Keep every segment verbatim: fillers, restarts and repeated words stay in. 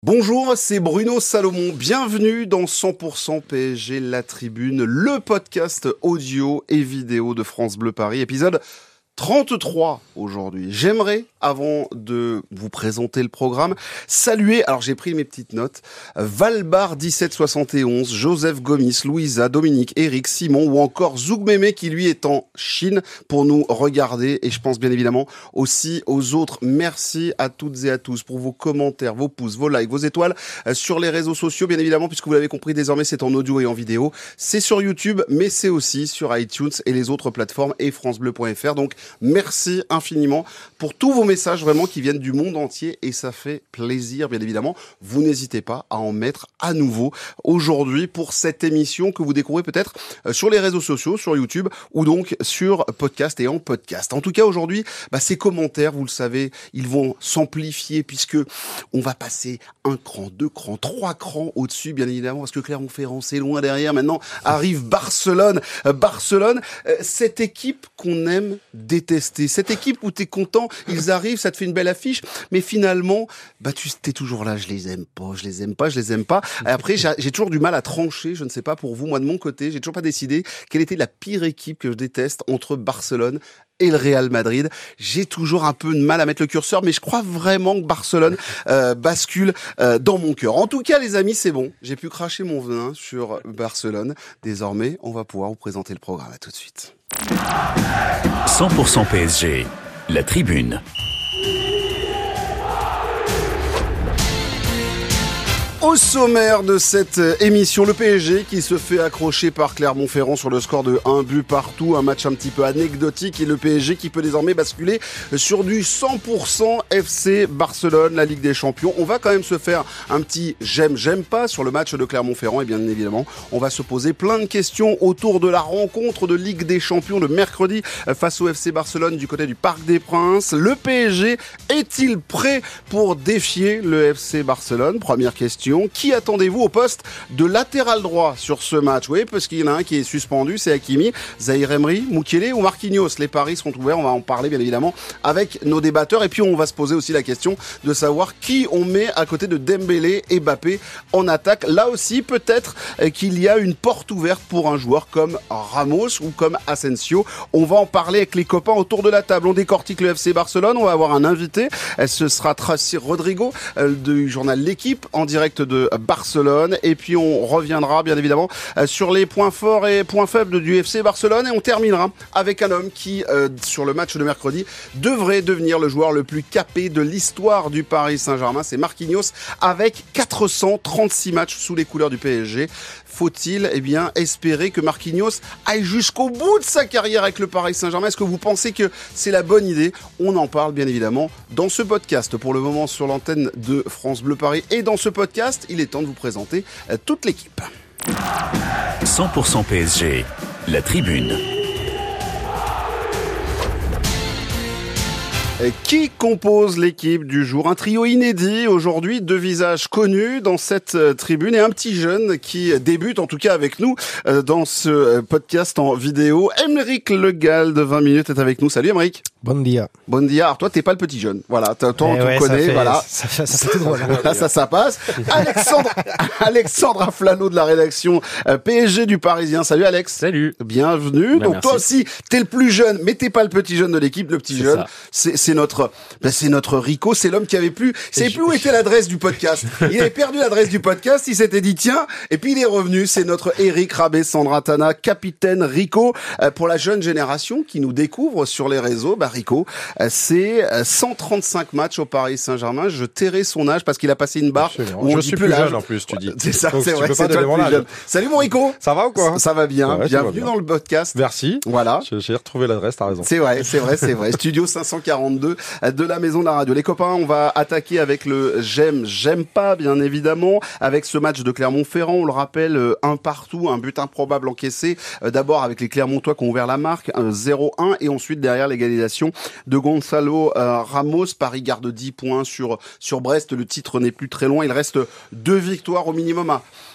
Bonjour, c'est Bruno Salomon. Bienvenue dans cent pour cent P S G La Tribune, le podcast audio et vidéo de France Bleu Paris, épisode trente-trois aujourd'hui. J'aimerais, avant de vous présenter le programme, saluer, alors j'ai pris mes petites notes, Valbar dix-sept soixante et onze, Joseph Gomis, Louisa, Dominique, Eric, Simon ou encore Zouk Mémé qui lui est en Chine pour nous regarder, et je pense bien évidemment aussi aux autres. Merci à toutes et à tous pour vos commentaires, vos pouces, vos likes, vos étoiles sur les réseaux sociaux, bien évidemment, puisque vous l'avez compris, désormais c'est en audio et en vidéo. C'est sur YouTube, mais c'est aussi sur iTunes et les autres plateformes et francebleu point f r. Donc merci infiniment pour tous vos messages vraiment qui viennent du monde entier et ça fait plaisir bien évidemment. Vous n'hésitez pas à en mettre à nouveau aujourd'hui pour cette émission que vous découvrez peut-être sur les réseaux sociaux, sur YouTube ou donc sur podcast et en podcast. En tout cas aujourd'hui, bah, ces commentaires, vous le savez, ils vont s'amplifier puisque on va passer un cran, deux crans, trois crans au-dessus bien évidemment parce que Clermont-Ferrand c'est loin derrière. Maintenant arrive Barcelone, euh, Barcelone, euh, cette équipe qu'on aime détester, cette équipe où t'es content, ils arrivent, ça te fait une belle affiche, mais finalement, bah tu t'es toujours là, je les aime pas, je les aime pas, je les aime pas. Et après, j'ai, j'ai toujours du mal à trancher, je ne sais pas pour vous, moi de mon côté, j'ai toujours pas décidé quelle était la pire équipe que je déteste entre Barcelone et le Real Madrid. J'ai toujours un peu de mal à mettre le curseur, mais je crois vraiment que Barcelone euh, bascule euh, dans mon cœur. En tout cas, les amis, c'est bon. J'ai pu cracher mon venin sur Barcelone. Désormais, on va pouvoir vous présenter le programme. À tout de suite. cent pour cent P S G, La Tribune. Au sommaire de cette émission, le P S G qui se fait accrocher par Clermont-Ferrand sur le score de un but partout, un match un petit peu anecdotique et le P S G qui peut désormais basculer sur du cent pour cent F C Barcelone, la Ligue des Champions. On va quand même se faire un petit j'aime, j'aime pas sur le match de Clermont-Ferrand et bien évidemment, on va se poser plein de questions autour de la rencontre de Ligue des Champions de mercredi face au F C Barcelone du côté du Parc des Princes. Le P S G est-il prêt pour défier le F C Barcelone? Première question. Qui attendez-vous au poste de latéral droit sur ce match? Oui, parce qu'il y en a un qui est suspendu, c'est Hakimi, Zahir Emery, Mukiele ou Marquinhos. Les paris seront ouverts, on va en parler bien évidemment avec nos débatteurs. Et puis on va se poser aussi la question de savoir qui on met à côté de Dembélé et Mbappé en attaque. Là aussi, peut-être qu'il y a une porte ouverte pour un joueur comme Ramos ou comme Asensio. On va en parler avec les copains autour de la table. On décortique le F C Barcelone, on va avoir un invité. Ce sera Tracy Rodrigo du journal L'Équipe en direct de Barcelone et puis on reviendra bien évidemment sur les points forts et points faibles du F C Barcelone et on terminera avec un homme qui euh, sur le match de mercredi devrait devenir le joueur le plus capé de l'histoire du Paris Saint-Germain, c'est Marquinhos avec quatre cent trente-six matchs sous les couleurs du P S G. Faut-il eh bien espérer que Marquinhos aille jusqu'au bout de sa carrière avec le Paris Saint-Germain? Est-ce que vous pensez que c'est la bonne idée? On en parle bien évidemment dans ce podcast pour le moment sur l'antenne de France Bleu Paris. Et dans ce podcast, il est temps de vous présenter toute l'équipe. cent pour cent P S G, La Tribune. Qui compose l'équipe du jour? Un trio inédit aujourd'hui, deux visages connus dans cette tribune et un petit jeune qui débute en tout cas avec nous dans ce podcast en vidéo. Aymeric Le Gall de vingt minutes est avec nous. Salut Aymeric. Bon dia. Bon dia. Alors toi t'es pas le petit jeune. Voilà, toi on eh te ouais, connaît, fait, voilà. Ça, ça, ça, ça fait drôle. Voilà, ça ça passe. Alexandre Alexandre Aflalo de la rédaction P S G du Parisien. Salut Alex. Salut. Bienvenue. Ben, Donc merci. toi aussi, t'es le plus jeune, mais t'es pas le petit jeune de l'équipe, le petit C'est jeune. ça. C'est c'est notre ben, c'est notre Rico, c'est l'homme qui avait plus, c'est plus où était l'adresse du podcast. Il avait perdu l'adresse du podcast, il s'était dit tiens, et puis il est revenu, c'est notre Eric Rabé Sandratana, capitaine Rico. Euh, pour la jeune génération qui nous découvre sur les réseaux, bah Rico, euh, c'est cent trente-cinq matchs au Paris Saint-Germain. Je tairai son âge parce qu'il a passé une barre Absolument. où on Je dit suis plus plus l'âge. jeune en plus, tu dis. C'est ça, Donc, c'est tu vrai, peux c'est pas toi donner le mon plus âge. jeune. Salut mon Rico. Ça va ou quoi? Ça, ça va bien, Ouais, ça va bienvenue bien. dans le podcast. Merci. Voilà. Je- J'ai retrouvé l'adresse, t'as raison. C'est vrai, c'est vrai, c'est vrai. Studio cinq cent quarante-deux de la Maison de la Radio. Les copains, on va attaquer avec le j'aime, j'aime pas, bien évidemment, avec ce match de Clermont-Ferrand. On le rappelle, euh, un partout, un but improbable encaissé. Euh, D'abord avec les Clermontois qui ont ouvert la marque, euh, zéro un, et ensuite derrière l'égalisation de Gonzalo euh, Ramos. Paris garde dix points sur sur Brest. Le titre n'est plus très loin. Il reste deux victoires au minimum à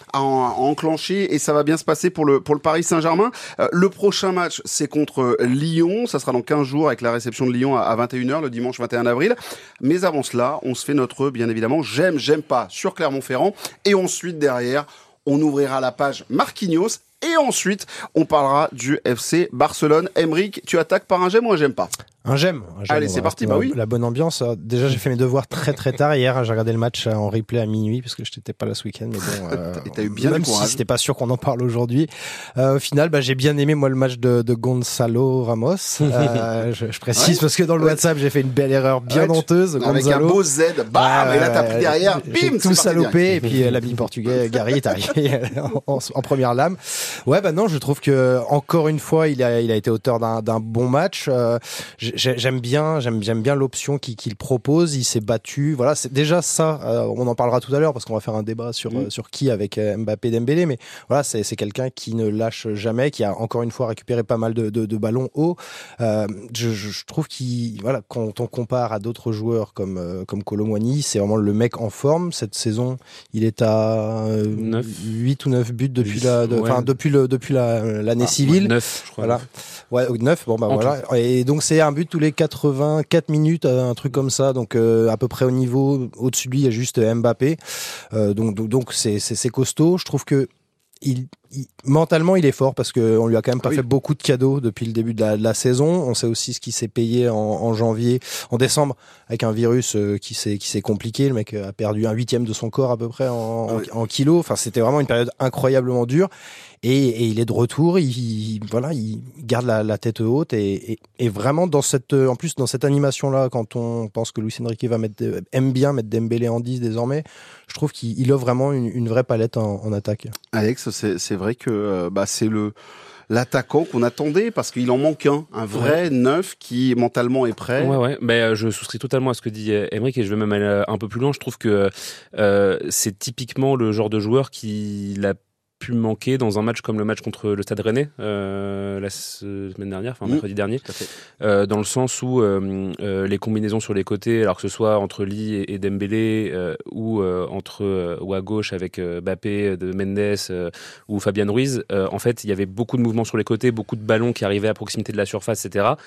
à, en, à enclencher et ça va bien se passer pour le, pour le Paris Saint-Germain. Euh, le prochain match, c'est contre Lyon. Ça sera dans quinze jours avec la réception de Lyon à, à vingt et une heures, le dimanche vingt et un avril. Mais avant cela, on se fait notre, bien évidemment, j'aime, j'aime pas sur Clermont-Ferrand. Et ensuite, derrière, on ouvrira la page Marquinhos. Et ensuite, on parlera du F C Barcelone. Emeric, tu attaques par un j'aime ou un j'aime pas ? Un j'aime. Un j'aime. Allez, c'est parti, bah oui. La bonne ambiance. Déjà, j'ai fait mes devoirs très très tard hier. J'ai regardé le match en replay à minuit parce que je n'étais pas là ce week-end. Mais bon, euh, et t'as eu bien même du courage. si c'était pas sûr qu'on en parle aujourd'hui. Euh, au final, bah, j'ai bien aimé moi le match de, de Gonzalo Ramos. Euh, je, je précise ouais. parce que dans le ouais. WhatsApp, j'ai fait une belle erreur bien ouais, honteuse. Avec Gonzalo. Un beau Z, bam, euh, et là t'as pris derrière, bim, tout salopé. Et puis euh, l'ami portugais Gary est arrivé en, en, en première lame. Ouais, bah non, je trouve que encore une fois, il a, il a été auteur d'un, d'un bon match. Euh, j'aime bien. J'aime, j'aime bien l'option qu'il, qu'il propose. Il s'est battu. Voilà, c'est déjà ça. Euh, on en parlera tout à l'heure parce qu'on va faire un débat sur mmh. euh, sur qui avec euh, Mbappé, Dembélé. Mais voilà, c'est c'est quelqu'un qui ne lâche jamais, qui a encore une fois récupéré pas mal de de, de ballons hauts. Euh, je, je trouve qu'il voilà, quand on compare à d'autres joueurs comme euh, comme Kolo Muani, c'est vraiment le mec en forme. Cette saison, il est à euh, huit ou neuf buts depuis la, enfin ouais. depuis le depuis la l'année ah, civile. Ouais, neuf, je crois. Voilà. Ouais, neuf. Bon bah en voilà. Tout. Et donc c'est un but tous les quatre-vingts quatre minutes, un truc comme ça, donc euh, à peu près au niveau, au-dessus de lui il y a juste Mbappé, euh, donc donc, donc c'est, c'est c'est costaud. Je trouve que il, il mentalement il est fort parce que on lui a quand même pas oui. fait beaucoup de cadeaux depuis le début de la, de la saison. On sait aussi ce qui s'est payé en, en janvier, en décembre avec un virus euh, qui s'est qui s'est compliqué. Le mec a perdu un huitième de son corps à peu près en, oui. en, en kilos. Enfin c'était vraiment une période incroyablement dure. Et, et il est de retour, il, il voilà, il garde la, la tête haute et, et, et vraiment dans cette, en plus dans cette animation là, quand on pense que Luis Enrique va mettre, aime bien mettre Dembélé en dix désormais, je trouve qu'il il offre vraiment une, une vraie palette en, en attaque. Alex, c'est, c'est vrai que euh, bah c'est le l'attaquant qu'on attendait parce qu'il en manque un, un vrai ouais. neuf qui mentalement est prêt. Ouais ouais, ben je souscris totalement à ce que dit Emeric et je vais même aller un peu plus loin. Je trouve que euh, c'est typiquement le genre de joueur qui l'a pu manquer dans un match comme le match contre le Stade Rennais euh, la semaine dernière, enfin mercredi mmh, dernier, euh, dans le sens où euh, euh, les combinaisons sur les côtés, alors que ce soit entre Lee et, et Dembélé euh, ou euh, entre euh, ou à gauche avec euh, Mbappé, de Mendes euh, ou Fabian Ruiz, euh, en fait il y avait beaucoup de mouvements sur les côtés, beaucoup de ballons qui arrivaient à proximité de la surface, et cetera.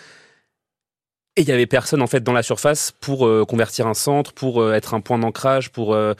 Et il y avait personne en fait dans la surface pour euh, convertir un centre, pour euh, être un point d'ancrage, pour euh,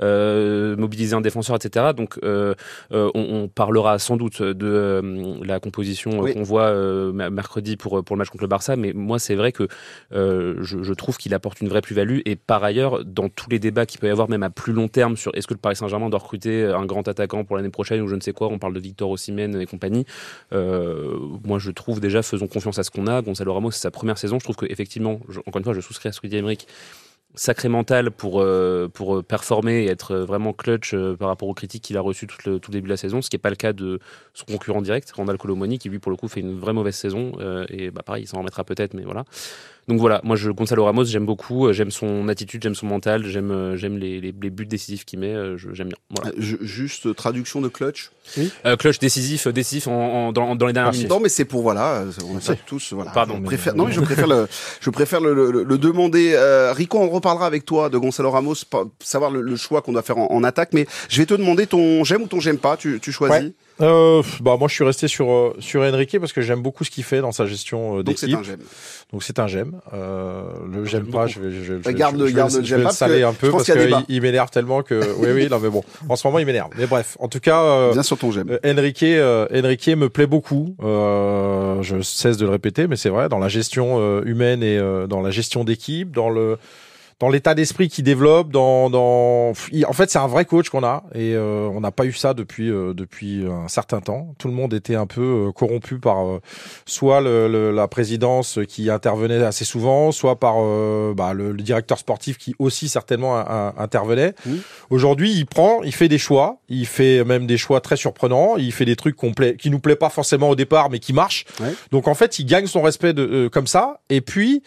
euh, mobiliser un défenseur, et cetera. Donc euh, euh, on, on parlera sans doute de euh, la composition oui. qu'on voit euh, mercredi pour pour le match contre le Barça. Mais moi c'est vrai que euh, je, je trouve qu'il apporte une vraie plus-value. Et par ailleurs, dans tous les débats qu'il peut y avoir, même à plus long terme, sur est-ce que le Paris Saint-Germain doit recruter un grand attaquant pour l'année prochaine ou je ne sais quoi, on parle de Victor Osimhen et compagnie. Euh, moi je trouve déjà, faisons confiance à ce qu'on a. Gonzalo Ramos, c'est sa première saison. Je trouve que effectivement, je, encore une fois, je souscris à ce que dit Emeric, sacré mental pour, euh, pour performer et être vraiment clutch euh, par rapport aux critiques qu'il a reçues tout le, tout le début de la saison, ce qui n'est pas le cas de son concurrent direct, Randal Kolo Muani, qui lui, pour le coup, fait une vraie mauvaise saison. Euh, et bah, pareil, il s'en remettra peut-être, mais voilà. Donc voilà, moi, je, Gonzalo Ramos, j'aime beaucoup, j'aime son attitude, j'aime son mental, j'aime, j'aime les, les, les buts décisifs qu'il met, je, j'aime bien. Voilà. Je, juste traduction de clutch. Oui. Euh, clutch décisif, décisif en, en, dans, dans les dernières minutes. Non, mais c'est pour voilà, on sait tous. Voilà. Pardon. Je préfère, non, mais je préfère le, je préfère le, le, le demander. Euh, Rico, on reparlera avec toi de Gonzalo Ramos, pour savoir le, le choix qu'on doit faire en, en attaque. Mais je vais te demander ton j'aime ou ton j'aime pas. Tu, tu choisis. Ouais. Euh, bah moi je suis resté sur euh, sur Enrique parce que j'aime beaucoup ce qu'il fait dans sa gestion euh, d'équipe. Donc c'est un j'aime. Donc c'est un j'aime. Euh, le j'aime pas, je vais je, je, garde je, le je, garde je, le je vais le saler un peu parce qu'il il m'énerve tellement que oui oui non mais bon en ce moment il m'énerve. Mais bref, en tout cas euh, bien sur ton j'aime. Euh, Enrique euh, Enrique me plaît beaucoup. Euh, je cesse de le répéter mais c'est vrai dans la gestion euh, humaine et euh, dans la gestion d'équipe, dans le dans l'état d'esprit qu'il développe, dans, dans, en fait, c'est un vrai coach qu'on a et euh, on n'a pas eu ça depuis euh, depuis un certain temps. Tout le monde était un peu euh, corrompu par euh, soit le, le, la présidence qui intervenait assez souvent, soit par euh, bah, le, le directeur sportif qui aussi certainement a, a, intervenait. Mmh. Aujourd'hui, il prend, il fait des choix, il fait même des choix très surprenants, il fait des trucs qu'on plaît, qui nous plaît pas forcément au départ, mais qui marchent. Ouais. Donc en fait, il gagne son respect de, euh, comme ça. Et puis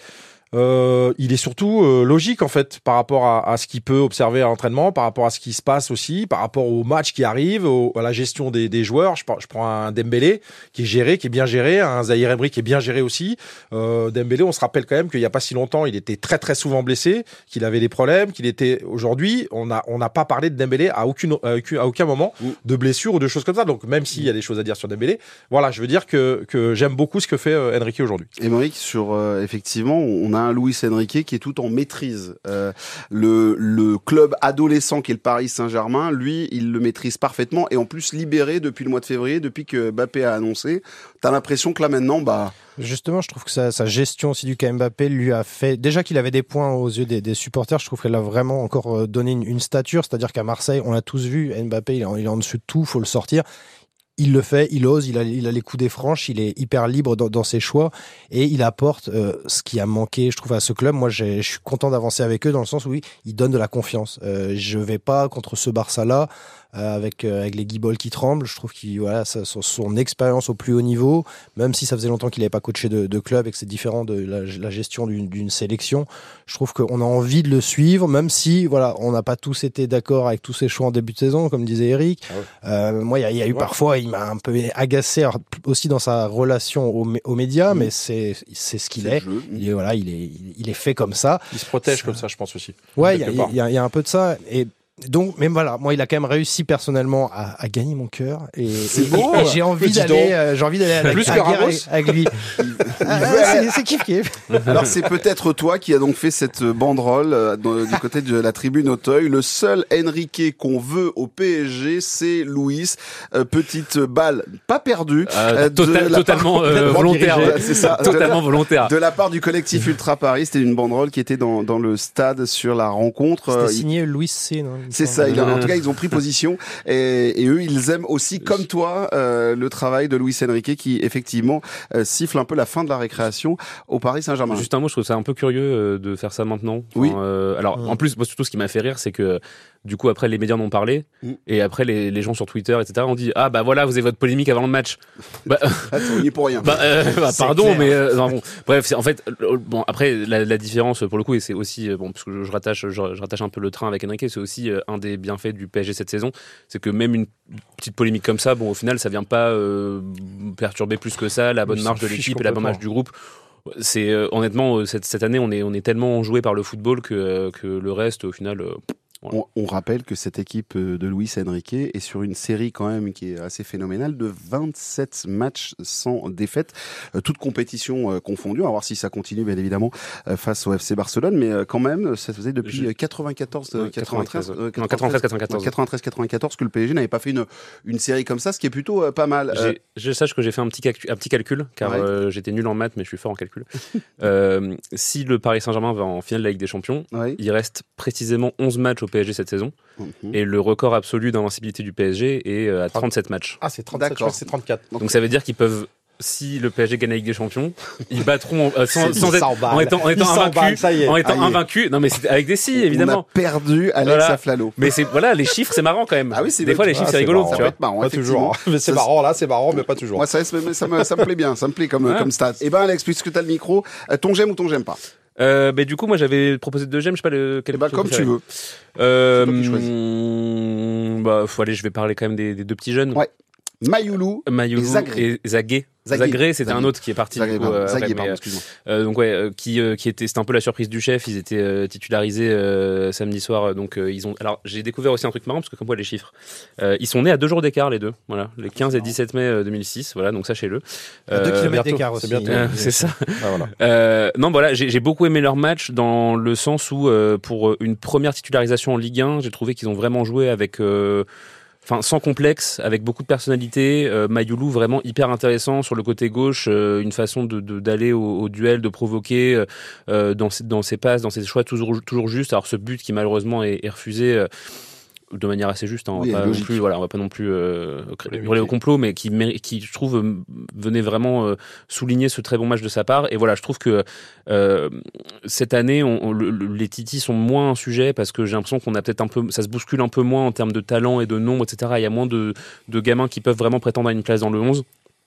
Euh, il est surtout euh, logique en fait par rapport à, à ce qu'il peut observer à l'entraînement, par rapport à ce qui se passe aussi, par rapport aux matchs qui arrivent, au, à la gestion des, des joueurs. Je, je prends un Dembélé qui est géré, qui est bien géré, un Zahir Emery qui est bien géré aussi. Euh, Dembélé, on se rappelle quand même qu'il y a pas si longtemps, il était très très souvent blessé, qu'il avait des problèmes, qu'il était aujourd'hui, on a on n'a pas parlé de Dembélé à aucune à aucun, à aucun moment de blessure ou de choses comme ça. Donc même s'il y a des choses à dire sur Dembélé, voilà, je veux dire que que j'aime beaucoup ce que fait euh, Enrique aujourd'hui. Emery, sur euh, effectivement, on a un Luis Enrique qui est tout en maîtrise. Euh, le, le club adolescent qui est le Paris Saint-Germain, lui, il le maîtrise parfaitement et en plus libéré depuis le mois de février, depuis que Mbappé a annoncé. T'as l'impression que là maintenant, bah... Justement, je trouve que sa, sa gestion aussi du cas Mbappé lui a fait... Déjà qu'il avait des points aux yeux des, des supporters, je trouve qu'elle a vraiment encore donné une, une stature. C'est-à-dire qu'à Marseille, on l'a tous vu, Mbappé, il est en, il est en dessus de tout, faut le sortir. Il le fait, il ose, il a, il a les coups des franches, il est hyper libre dans, dans ses choix et il apporte euh, ce qui a manqué, je trouve, à ce club. Moi, j'ai, je suis content d'avancer avec eux dans le sens où oui, ils donnent de la confiance. Euh, je vais pas contre ce Barça-là euh, avec euh, avec les guibolles qui tremblent. Je trouve qu'il voilà, ça, son, son expérience au plus haut niveau, même si ça faisait longtemps qu'il n'avait pas coaché de, de club et que c'est différent de la, la gestion d'une, d'une sélection. Je trouve qu'on a envie de le suivre, même si voilà, on n'a pas tous été d'accord avec tous ses choix en début de saison, comme disait Eric. Ah ouais. euh, moi, il y a, y a eu ouais. parfois, il m'a un peu agacé alors, aussi dans sa relation aux, aux médias, mmh. mais c'est c'est ce qu'il c'est est. Il est voilà, il est il est fait comme ça. Il se protège ça... comme ça, je pense aussi. Ouais, il y a, y, a, y a un peu de ça et donc, mais voilà, moi, il a quand même réussi personnellement à, à gagner mon cœur et, et, beau, et j'ai envie d'aller, euh, j'ai envie d'aller à la plus à que guerre avec, avec lui. ah, c'est, c'est kiff kiff. Alors c'est peut-être toi qui a donc fait cette banderole euh, dans, du côté de la tribune Auteuil. Le seul Enrique qu'on veut au P S G, c'est Luis. Euh, petite balle, pas perdue, euh, tota- totalement euh, volontaire. Dirigée, c'est ça, totalement de la, volontaire. De la part du collectif Ultra Paris, c'était une banderole qui était dans dans le stade sur la rencontre. C'était euh, signé il... Luis C. Non C'est ça, il a, en tout cas ils ont pris position et, et eux ils aiment aussi comme toi euh, le travail de Luis Enrique qui effectivement euh, siffle un peu la fin de la récréation au Paris Saint-Germain. Juste un mot, je trouve ça un peu curieux euh, de faire ça maintenant. Enfin, oui. Euh, alors mmh. en plus, moi, surtout ce qui m'a fait rire, c'est que du coup après les médias en ont parlé mmh. et après les, les gens sur Twitter et cetera ont dit ah bah voilà vous avez votre polémique avant le match. Bah, ah, on y est pour rien. Bah, euh, bah pardon clair. mais euh, non, bon, bref c'est, en fait bon après la, la différence pour le coup et c'est aussi bon parce que je, je rattache je, je rattache un peu le train avec Enrique, c'est aussi euh, un des bienfaits du P S G cette saison, c'est que même une petite polémique comme ça, bon au final ça vient pas euh, perturber plus que ça la bonne marche de l'équipe et la bonne marche du groupe. C'est euh, honnêtement euh, cette cette année on est on est tellement joué par le football que euh, que le reste au final euh, On, on rappelle que cette équipe de Luis Enrique est sur une série quand même qui est assez phénoménale de vingt-sept matchs sans défaite, euh, toutes compétitions euh, confondues. On va voir si ça continue bien évidemment euh, face au F C Barcelone, mais euh, quand même ça faisait depuis Je... quatre-vingt-quatorze, euh, quatre-vingt-treize, euh, quatre-vingt-treize, quatre-vingt-quatorze, quatre-vingt-treize, quatre-vingt-quatorze que le P S G n'avait pas fait une une série comme ça, ce qui est plutôt euh, pas mal. J'ai, je sache que j'ai fait un petit calcul, un petit calcul car ouais. euh, j'étais nul en maths mais je suis fort en calcul. euh, si le Paris Saint-Germain va en finale de la Ligue des Champions, ouais. il reste précisément onze matchs au P S G cette saison. Mmh. Et le record absolu d'invincibilité du P S G est à trente-sept matchs. Ah, c'est trente-sept, d'accord. C'est trente-quatre. Donc, Donc ça veut dire qu'ils peuvent, si le P S G gagne la Ligue des Champions, ils battront euh, sans, sans être, en étant, en étant invaincus, en étant invaincus. Non mais c'est avec des si évidemment. On a perdu Alex voilà. Aflalo. Mais c'est voilà, les chiffres c'est marrant quand même. Ah oui, c'est des fois les chiffres ah, c'est, c'est rigolo. Marrant, ça peut être marrant. Pas toujours. Mais c'est marrant là, c'est marrant, mais pas toujours. Moi ça, ça, me, ça, me, ça me plaît bien, ça me plaît comme ouais. comme stat. Et ben Alex, puisque t'as le micro, ton j'aime ou ton j'aime pas. Euh, bah, du coup, moi, j'avais proposé deux j'aime, je sais pas le, quel. Bah, comme tu veux. Euh, hum, bah, faut aller, je vais parler quand même des, des deux petits jeunes. Ouais. Mayoulou, Mayoulou et Zagré. Et Zagué. Zagré, c'était Zagré. Un autre qui est parti. Zagré, du coup, euh, Zagré, après, pardon, mais, excuse-moi. Euh, donc ouais, euh, qui euh, qui était, c'était un peu la surprise du chef. Ils étaient euh, titularisés euh, samedi soir, donc euh, ils ont. Alors j'ai découvert aussi un truc marrant parce que comme quoi les chiffres, euh, ils sont nés à deux jours d'écart les deux. Voilà, les quinze et dix-sept mai deux mille six. Voilà, donc sachez-le. Euh, deux kilomètres d'écart aussi. C'est, euh, c'est ça. Ah, voilà. euh, non, voilà, j'ai, j'ai beaucoup aimé leur match dans le sens où euh, pour une première titularisation en Ligue un, j'ai trouvé qu'ils ont vraiment joué avec. Euh, Enfin, sans complexe, avec beaucoup de personnalité. Euh, Mayoulou vraiment hyper intéressant sur le côté gauche, euh, une façon de, de d'aller au, au duel, de provoquer euh, dans ses, dans ses passes, dans ses choix toujours toujours justes. Alors ce but qui malheureusement est, est refusé. Euh, de manière assez juste, hein, on, oui, va pas non plus, voilà, on va pas non plus euh, hurler au complot, mais qui, qui je trouve venait vraiment euh, souligner ce très bon match de sa part. Et voilà, je trouve que euh, cette année, on, on, le, les titis sont moins un sujet parce que j'ai l'impression qu'on a peut-être un peu, ça se bouscule un peu moins en termes de talent et de nombre, et cetera. Il y a moins de, de gamins qui peuvent vraiment prétendre à une place dans le onze.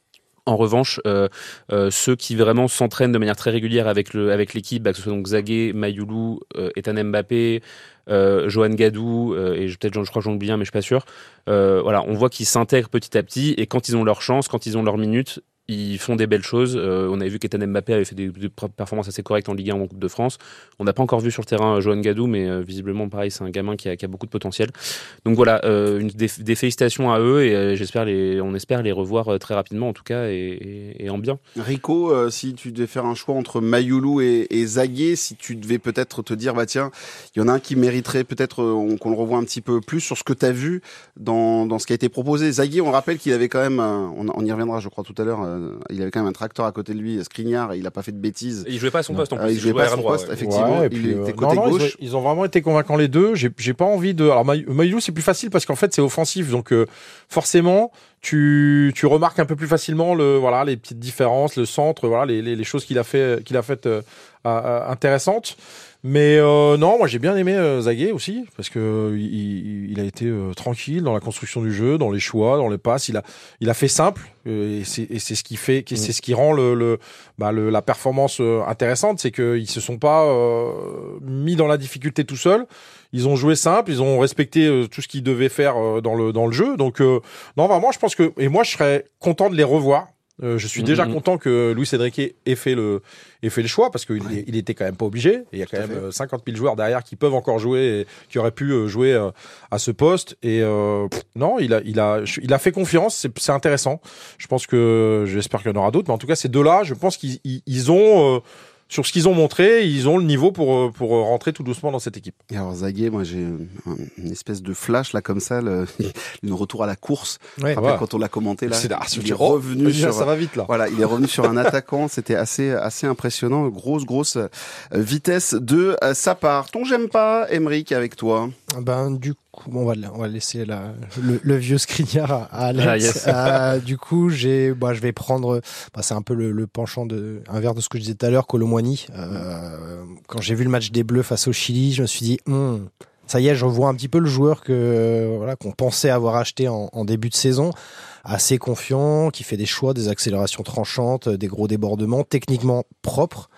En revanche, euh, euh, ceux qui vraiment s'entraînent de manière très régulière avec le avec l'équipe, bah, que ce soit donc Zagué, Mayoulou, euh, Ethan Mbappé, euh, Johan Gadou euh, et peut-être je crois que j'en oublie un, mais je suis pas sûr. Euh, voilà, on voit qu'ils s'intègrent petit à petit et quand ils ont leur chance, quand ils ont leurs minutes, ils font des belles choses. Euh, on avait vu qu'Ethan Mbappé avait fait des, des performances assez correctes en Ligue un ou en Coupe de France. On n'a pas encore vu sur le terrain euh, Johan Gadou, mais euh, visiblement, pareil, c'est un gamin qui a, qui a beaucoup de potentiel. Donc voilà, euh, une, des, des félicitations à eux et euh, j'espère les, on espère les revoir euh, très rapidement en tout cas et, et, et en bien. Rico, euh, si tu devais faire un choix entre Mayoulou et, et Zagué, si tu devais peut-être te dire, bah tiens, il y en a un qui mériterait peut-être euh, qu'on le revoie un petit peu plus sur ce que tu as vu dans, dans ce qui a été proposé. Zagué, on rappelle qu'il avait quand même, euh, on, on y reviendra je crois tout à l'heure, euh, il avait quand même un tracteur à côté de lui, Skriniar, et il a pas fait de bêtises. Et il jouait pas à son poste en plus. Euh, il, il jouait jouait pas à son droit, poste, ouais. effectivement. Ouais, il puis, était euh, côté non, non, gauche. Ils, ils ont vraiment été convaincants les deux. J'ai, j'ai pas envie de. Alors Mayoulou c'est plus facile parce qu'en fait c'est offensif, donc euh, forcément tu tu remarques un peu plus facilement le voilà les petites différences, le centre, voilà les les, les choses qu'il a fait qu'il a faites euh, euh, intéressantes. Mais euh, non, moi j'ai bien aimé euh, Zagué aussi parce que il, il a été euh, tranquille dans la construction du jeu, dans les choix, dans les passes. Il a, il a fait simple euh, et, c'est, et c'est ce qui fait, mmh. c'est ce qui rend le, le, bah, le la performance euh, intéressante, c'est qu'ils se sont pas euh, mis dans la difficulté tout seuls. Ils ont joué simple, ils ont respecté euh, tout ce qu'ils devaient faire euh, dans le dans le jeu. Donc euh, non, vraiment, je pense que et moi je serais content de les revoir. Euh, je suis déjà mmh. content que Luis Enrique ait fait le ait fait le choix parce qu'il ouais. il était quand même pas obligé. Il y a quand tout même euh, cinquante mille joueurs derrière qui peuvent encore jouer et qui auraient pu euh, jouer euh, à ce poste. Et euh, pff, non, il a il a il a fait confiance. C'est, c'est intéressant. Je pense que j'espère qu'il y en aura d'autres, mais en tout cas ces deux-là, je pense qu'ils ils, ils ont euh, sur ce qu'ils ont montré, ils ont le niveau pour pour rentrer tout doucement dans cette équipe. Et alors Zagué, moi j'ai une espèce de flash là comme ça, le, une retour à la course. Ouais, Après, ouais. quand on l'a commenté là, c'est, ah, il est revenu oh, sur. Ça va vite là. Voilà, il est revenu sur un attaquant. C'était assez assez impressionnant, grosse grosse vitesse de sa part. Ton j'aime pas, Emeric, avec toi. Ben du coup, on va on va laisser la, le, le vieux Skriniar à, à Alex. Ah, yes. euh, du coup, j'ai, bah, je vais prendre. Bah, c'est un peu le, le penchant de inverse de ce que je disais tout à l'heure, Colomwani. Euh, quand j'ai vu le match des Bleus face au Chili, je me suis dit, hm, ça y est, je revois un petit peu le joueur que voilà qu'on pensait avoir acheté en, en début de saison, assez confiant, qui fait des choix, des accélérations tranchantes, des gros débordements, techniquement propre.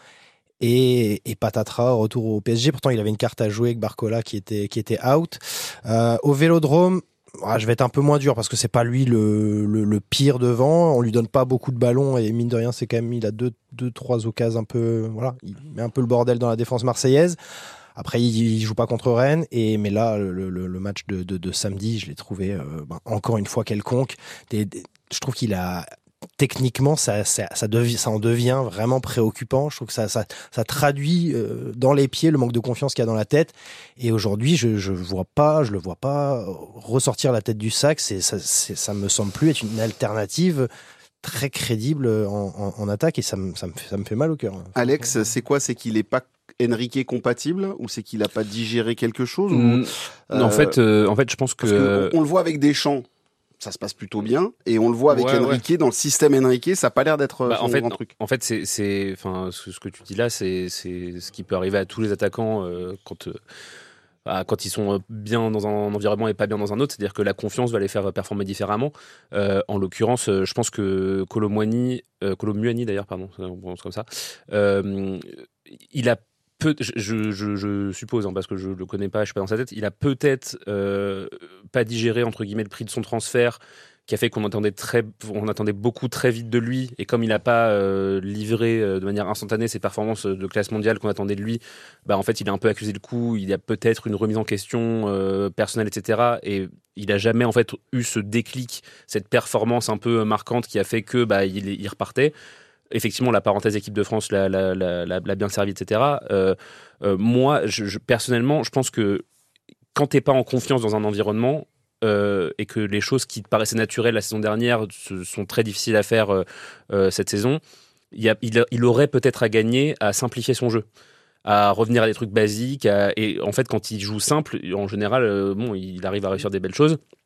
Et, et patatras, retour au P S G. Pourtant, il avait une carte à jouer avec Barcola qui était qui était out. Euh, au Vélodrome, ah, je vais être un peu moins dur parce que c'est pas lui le, le le pire devant. On lui donne pas beaucoup de ballons et mine de rien, c'est quand même il a deux deux trois occasions un peu voilà, il met un peu le bordel dans la défense marseillaise. Après, il, il joue pas contre Rennes et mais là le le, le match de, de de samedi, je l'ai trouvé euh, ben, encore une fois quelconque. Des, des, je trouve qu'il a techniquement, ça, ça, ça, devient, ça en devient vraiment préoccupant. Je trouve que ça, ça, ça traduit euh, dans les pieds le manque de confiance qu'il y a dans la tête. Et aujourd'hui, je, je vois pas, je le vois pas ressortir la tête du sac. C'est, ça, c'est, ça me semble plus être une alternative très crédible en, en, en attaque et ça me, ça me fait, ça me fait mal au cœur. Alex, c'est quoi? C'est qu'il est pas Enrique compatible ou c'est qu'il a pas digéré quelque chose? Mmh. Ou, euh, en fait, euh, en fait, je pense que, parce que on, on le voit avec Deschamps. Ça se passe plutôt bien et on le voit avec ouais, Enrique ouais. dans le système Enrique, ça a pas l'air d'être bah, son en fait, grand truc. En fait, c'est, c'est, enfin, ce, ce que tu dis là, c'est, c'est ce qui peut arriver à tous les attaquants euh, quand, euh, bah, quand ils sont bien dans un environnement et pas bien dans un autre. C'est-à-dire que la confiance va les faire performer différemment. Euh, en l'occurrence, je pense que Colomwani, euh, Colomwani d'ailleurs, pardon, c'est comme ça. Euh, il a Peut, je, je, je suppose, hein, parce que je le connais pas, je suis pas dans sa tête, il a peut-être euh, pas digéré entre guillemets le prix de son transfert, qui a fait qu'on attendait très, on attendait beaucoup très vite de lui, et comme il a pas euh, livré euh, de manière instantanée ses performances de classe mondiale qu'on attendait de lui, bah en fait il a un peu accusé le coup, il y a peut-être une remise en question euh, personnelle, et cetera. Et il a jamais en fait eu ce déclic, cette performance un peu marquante qui a fait que bah il, il repartait. Effectivement, la parenthèse équipe de France l'a, l'a, l'a, l'a bien servi, et cetera. Euh, euh, moi, je, je, personnellement, je pense que quand t'es pas en confiance dans un environnement euh, et que les choses qui te paraissaient naturelles la saison dernière sont très difficiles à faire euh, euh, cette saison, il, y a, il, il aurait peut-être à gagner à simplifier son jeu, à revenir à des trucs basiques. À, et en fait, quand il joue simple, en général, euh, bon, il arrive à réussir des belles choses.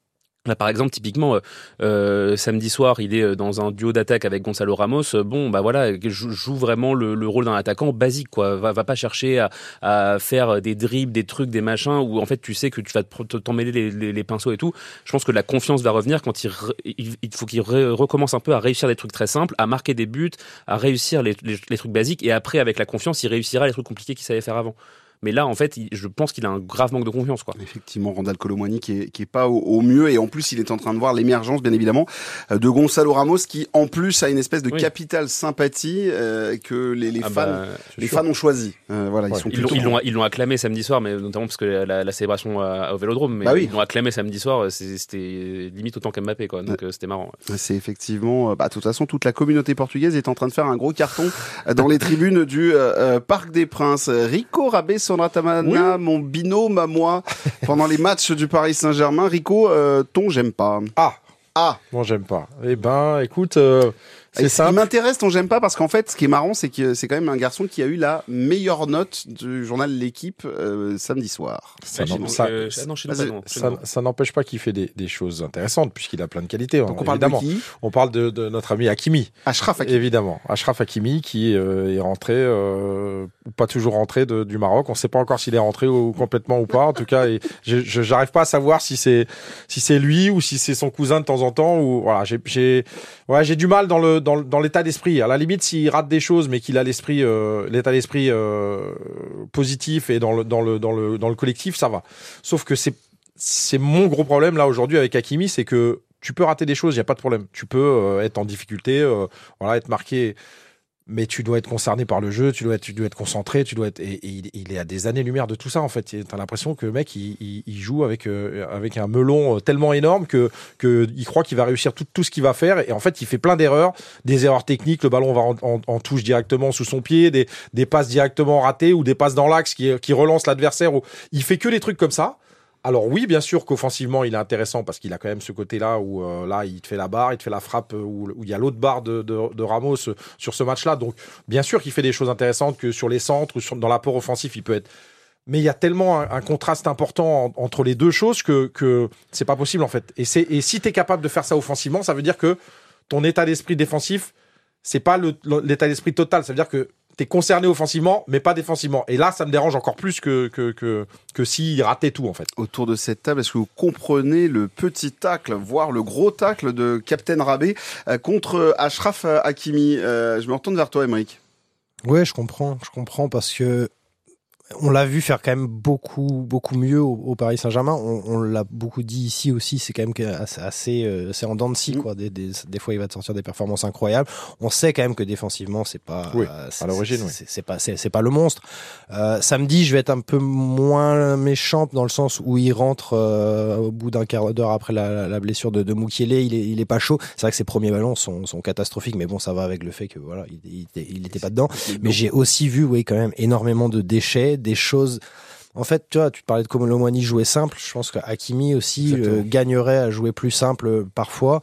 Là, par exemple, typiquement, euh, samedi soir, il est dans un duo d'attaque avec Gonzalo Ramos. Bon, bah voilà, joue vraiment le, le rôle d'un attaquant basique, quoi. Va, va pas chercher à, à faire des dribbles, des trucs, des machins où en fait tu sais que tu vas t'emmêler les, les, les pinceaux et tout. Je pense que la confiance va revenir quand il, il, il faut qu'il re, recommence un peu à réussir des trucs très simples, à marquer des buts, à réussir les, les, les trucs basiques, et après, avec la confiance, il réussira les trucs compliqués qu'il savait faire avant. Mais là, en fait, il, je pense qu'il a un grave manque de confiance, quoi. Effectivement, Randal Kolo Muani qui est, qui est pas au, au mieux, et en plus, il est en train de voir l'émergence, bien évidemment, de Gonzalo Ramos, qui en plus a une espèce de oui. capitale sympathie euh, que les, les ah fans, bah, les fans ont choisi. Euh, voilà, ouais. ils sont ils, l'ont, ils, l'ont, ils l'ont acclamé samedi soir, mais notamment parce que la, la célébration au Vélodrome, mais bah oui. ils l'ont acclamé samedi soir, c'était limite autant qu'Mbappé, quoi. Donc ouais. c'était marrant. Ouais. C'est effectivement, bah, de toute façon, toute la communauté portugaise est en train de faire un gros carton dans les tribunes du euh, Parc des Princes. Rico Rabé Sonratamana. Oui. Mon binôme à moi pendant les matchs du Paris Saint-Germain. Rico, euh, ton j'aime pas. Ah Ah Moi j'aime pas. Eh ben écoute, euh, c'est simple. Il m'intéresse ton j'aime pas parce qu'en fait ce qui est marrant c'est que c'est quand même un garçon qui a eu la meilleure note du journal L'Équipe euh, samedi soir. Ça, non, ça, euh, ça, non, ça, ça, ça n'empêche pas qu'il fait des, des choses intéressantes puisqu'il a plein de qualités. Donc on parle évidemment. de qui ? On parle de, de notre ami Hakimi. Achraf Hakimi. Évidemment. Achraf Hakimi qui euh, est rentré, euh, ou pas toujours rentré de, du Maroc. On ne sait pas encore s'il est rentré ou, complètement ou pas. En tout cas, et, je j'arrive pas à savoir si c'est si c'est lui ou si c'est son cousin de temps en temps. Ou voilà, j'ai j'ai ouais, j'ai du mal dans le dans, dans l'état d'esprit. À la limite, s'il rate des choses, mais qu'il a l'esprit, euh, l'état d'esprit euh, positif et dans le dans le dans le dans le collectif, ça va. Sauf que c'est c'est mon gros problème là aujourd'hui avec Hakimi, c'est que tu peux rater des choses, il y a pas de problème. Tu peux euh, être en difficulté, euh, voilà, être marqué. Mais tu dois être concerné par le jeu, tu dois être, tu dois être concentré, tu dois être, et, et il, il est à des années-lumière de tout ça, en fait. T'as l'impression que le mec, il, il, il joue avec, euh, avec un melon tellement énorme que, que il croit qu'il va réussir tout, tout ce qu'il va faire. Et en fait, il fait plein d'erreurs, des erreurs techniques. Le ballon va en, en, en touche directement sous son pied, des, des passes directement ratées ou des passes dans l'axe qui, qui relancent l'adversaire. Ou, il fait que des trucs comme ça. Alors oui, bien sûr qu'offensivement, il est intéressant parce qu'il a quand même ce côté-là où euh, là, il te fait la barre, il te fait la frappe, où, où il y a l'autre barre de, de, de Ramos euh, sur ce match-là. Donc bien sûr qu'il fait des choses intéressantes, que sur les centres ou sur, dans l'apport offensif, il peut être... Mais il y a tellement un, un contraste important en, entre les deux choses que, que c'est pas possible en fait. Et, c'est, et si tu es capable de faire ça offensivement, ça veut dire que ton état d'esprit défensif, c'est pas le, l'état d'esprit total. Ça veut dire que t'es concerné offensivement, mais pas défensivement. Et là, ça me dérange encore plus que, que, que, que s'il ratait tout, en fait. Autour de cette table, est-ce que vous comprenez le petit tacle, voire le gros tacle de Captain Rabé euh, contre Achraf Hakimi ? euh, Je me retourne vers toi, Émeric. Ouais, je comprends. Je comprends parce que on l'a vu faire quand même beaucoup beaucoup mieux au, au Paris Saint-Germain. On, on l'a beaucoup dit ici aussi. C'est quand même assez assez, euh, c'est en dents de scie, quoi. Des, des, des fois, il va te sortir des performances incroyables. On sait quand même que défensivement, c'est pas oui, euh, c'est, à l'origine, c'est, oui. c'est, c'est pas c'est, c'est pas le monstre. Euh, samedi, je vais être un peu moins méchante dans le sens où il rentre euh, au bout d'un quart d'heure après la, la, la blessure de, de Mukiele. Il est il est pas chaud. C'est vrai que ses premiers ballons sont, sont catastrophiques, mais bon, ça va avec le fait que voilà, il, il, il, il était pas dedans. Mais j'ai aussi vu, oui, quand même énormément de déchets. Des choses. En fait, tu vois, tu parlais de Kolo Muani jouer simple. Je pense que Hakimi aussi euh, gagnerait à jouer plus simple euh, parfois.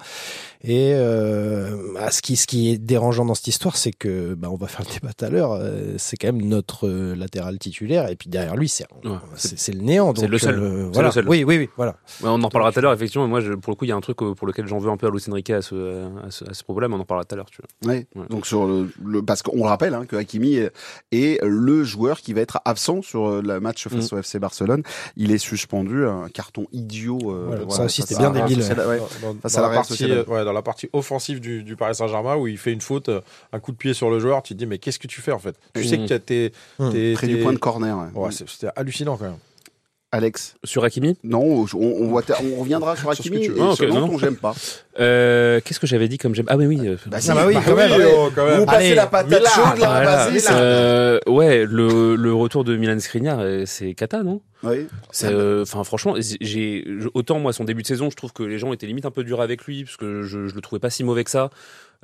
Et euh, bah, ce qui ce qui est dérangeant dans cette histoire, c'est que bah, on va faire le débat tout à l'heure. Euh, c'est quand même notre euh, latéral titulaire, et puis derrière lui, c'est ouais, c'est, c'est le néant. Donc, c'est le seul. Euh, c'est voilà. le seul. Oui, oui, oui. Voilà. Ouais, on en reparlera tout à l'heure. Effectivement, moi, je, pour le coup, il y a un truc pour lequel j'en veux un peu à Luis Enrique à ce à ce, à ce problème. On en parlera tout à l'heure. Tu vois. Ouais. ouais. Donc sur le, le parce qu'on le rappelle hein, que Hakimi est, est le joueur qui va être absent sur le match face mmh. au F C Barcelone. Il est suspendu, un carton idiot. Euh, voilà, voilà, ça aussi, c'était bien débile. Dans la partie offensive du, du Paris Saint-Germain où il fait une faute, un coup de pied sur le joueur, tu te dis mais qu'est-ce que tu fais en fait ? Tu mmh. sais que t'es, mmh. t'es près t'es... du point de corner. Ouais. Ouais, c'était hallucinant quand même. Alex. Sur Hakimi ? Non, on, on, voit, on reviendra sur Hakimi sur et ah, okay, selon ton j'aime pas. Euh, qu'est-ce que j'avais dit comme j'aime ? Ah oui, oui. Euh, bah, ça va, oui, bah, quand, même, oui oh, quand même. Vous passez la patate chaude là, voilà. vas-y. Euh, ouais, le, le retour de Milan Skriniar, c'est cata, non ? Oui. Enfin, euh, franchement, j'ai autant moi son début de saison, je trouve que les gens étaient limite un peu durs avec lui parce que je, je le trouvais pas si mauvais que ça.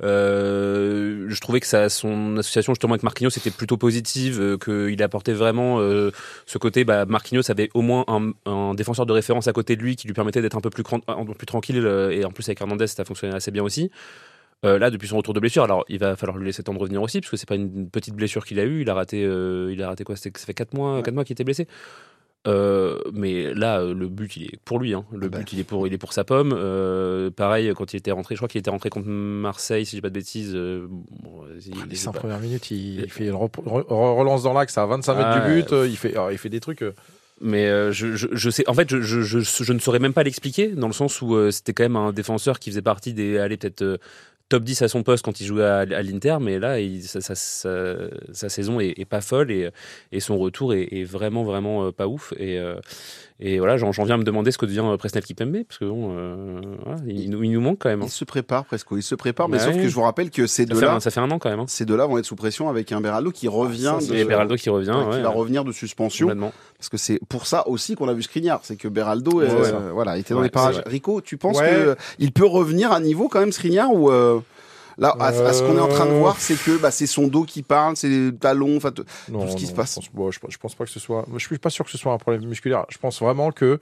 Euh, je trouvais que ça, son association justement avec Marquinhos était plutôt positive, euh, qu'il apportait vraiment euh, ce côté. Bah, Marquinhos avait au moins un, un défenseur de référence à côté de lui qui lui permettait d'être un peu plus, un peu plus tranquille. Euh, et en plus avec Hernandez, ça fonctionnait assez bien aussi. Euh, là, depuis son retour de blessure, alors il va falloir lui laisser le temps de revenir aussi, parce que c'est pas une petite blessure qu'il a eue. Il a raté, euh, il a raté quoi ? C'était, ça fait quatre mois, quatre mois qu'il était blessé. Euh, mais là, le but, il est pour lui. Hein. Le bah. but, il est pour, il est pour sa pomme. Euh, pareil, quand il était rentré, je crois qu'il était rentré contre Marseille, si je dis pas de bêtises. Euh, bon, il, les il cinq pas... premières minutes, il, il fait une re- re- relance dans l'axe à vingt-cinq mètres ah, du but. Euh, il fait, alors, il fait des trucs. Euh... Mais euh, je, je, je sais, en fait, je, je, je, je ne saurais même pas l'expliquer, dans le sens où euh, c'était quand même un défenseur qui faisait partie des, allez, peut-être euh, top dix à son poste quand il jouait à, à l'Inter, mais là, il, sa, sa, sa, sa saison est, est pas folle et, et son retour est, est vraiment, vraiment euh, pas ouf. Et, euh, et voilà, j'en, j'en viens à me demander ce que devient Presnel Kimpembe, parce que bon, euh, voilà, il, il, nous, il nous manque quand même. Hein. Il se prépare presque, il se prépare, mais bah sauf oui. que je vous rappelle que ces ça deux-là, un, ça fait un an quand même. Hein. Ces deux-là vont être sous pression avec un Beraldo qui revient. Ah, ça, de, et Beraldo qui revient, ouais, ouais, qui va ouais. revenir de suspension. Complètement. Parce que c'est pour ça aussi qu'on a vu Skriniar, c'est que Beraldo, Ouais, euh, ouais. euh, voilà, était dans Ouais, les parages. c'est Rico, tu penses Ouais. que il peut revenir à niveau quand même Skriniar ou euh, là, à, à ce qu'on est en train de Euh. voir, c'est que bah, c'est son dos qui parle, c'est les talons, enfin t- Non, tout ce qui non, se passe. Je pense, bon, je, je pense pas que ce soit. Je suis pas sûr que ce soit un problème musculaire. Je pense vraiment que,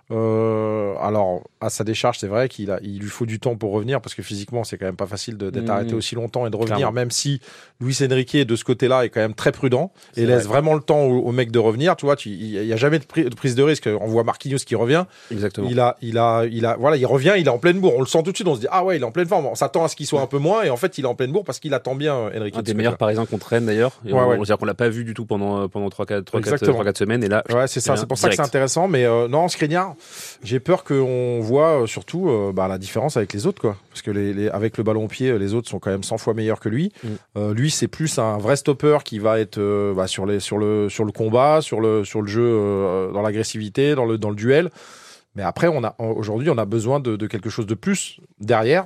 euh, alors, à sa décharge, c'est vrai qu'il a, il lui faut du temps pour revenir parce que physiquement, c'est quand même pas facile de, d'être Mmh. arrêté aussi longtemps et de revenir. Clairement. Même si Luis Enrique de ce côté-là est quand même très prudent et C'est laisse vrai. vraiment le temps au, au mec de revenir. Tu vois, tu, il y a jamais de, pri- de prise de risque. On voit Marquinhos qui revient. Exactement. Il a, il a, il a, voilà, il revient, il est en pleine bourre. On le sent tout de suite. On se dit ah ouais, il est en pleine forme. On s'attend à ce qu'il soit un peu moins et en fait, il est en pleine bourre parce qu'il attend bien euh, Enrique. Un de des ce meilleurs côté-là. parisiens qu'on traîne d'ailleurs. Et Ouais, on, ouais. on, c'est-à-dire qu'on l'a pas vu du tout pendant pendant trois quatre Exactement. semaines et là. Ouais, c'est ça. bien, C'est pour ça que c'est direct. intéressant. Mais euh, non, Skriniar, j'ai peur qu'on voit euh, surtout euh, bah, la différence avec les autres, quoi. Parce que les, les, avec le ballon au pied, les autres sont quand même cent fois meilleurs que lui. Mm. Euh, lui, c'est plus un vrai stopper qui va être euh, bah, sur les sur le sur le combat, sur le sur le jeu, euh, dans l'agressivité, dans le dans le duel. Mais après, on a aujourd'hui, on a besoin de, de quelque chose de plus derrière.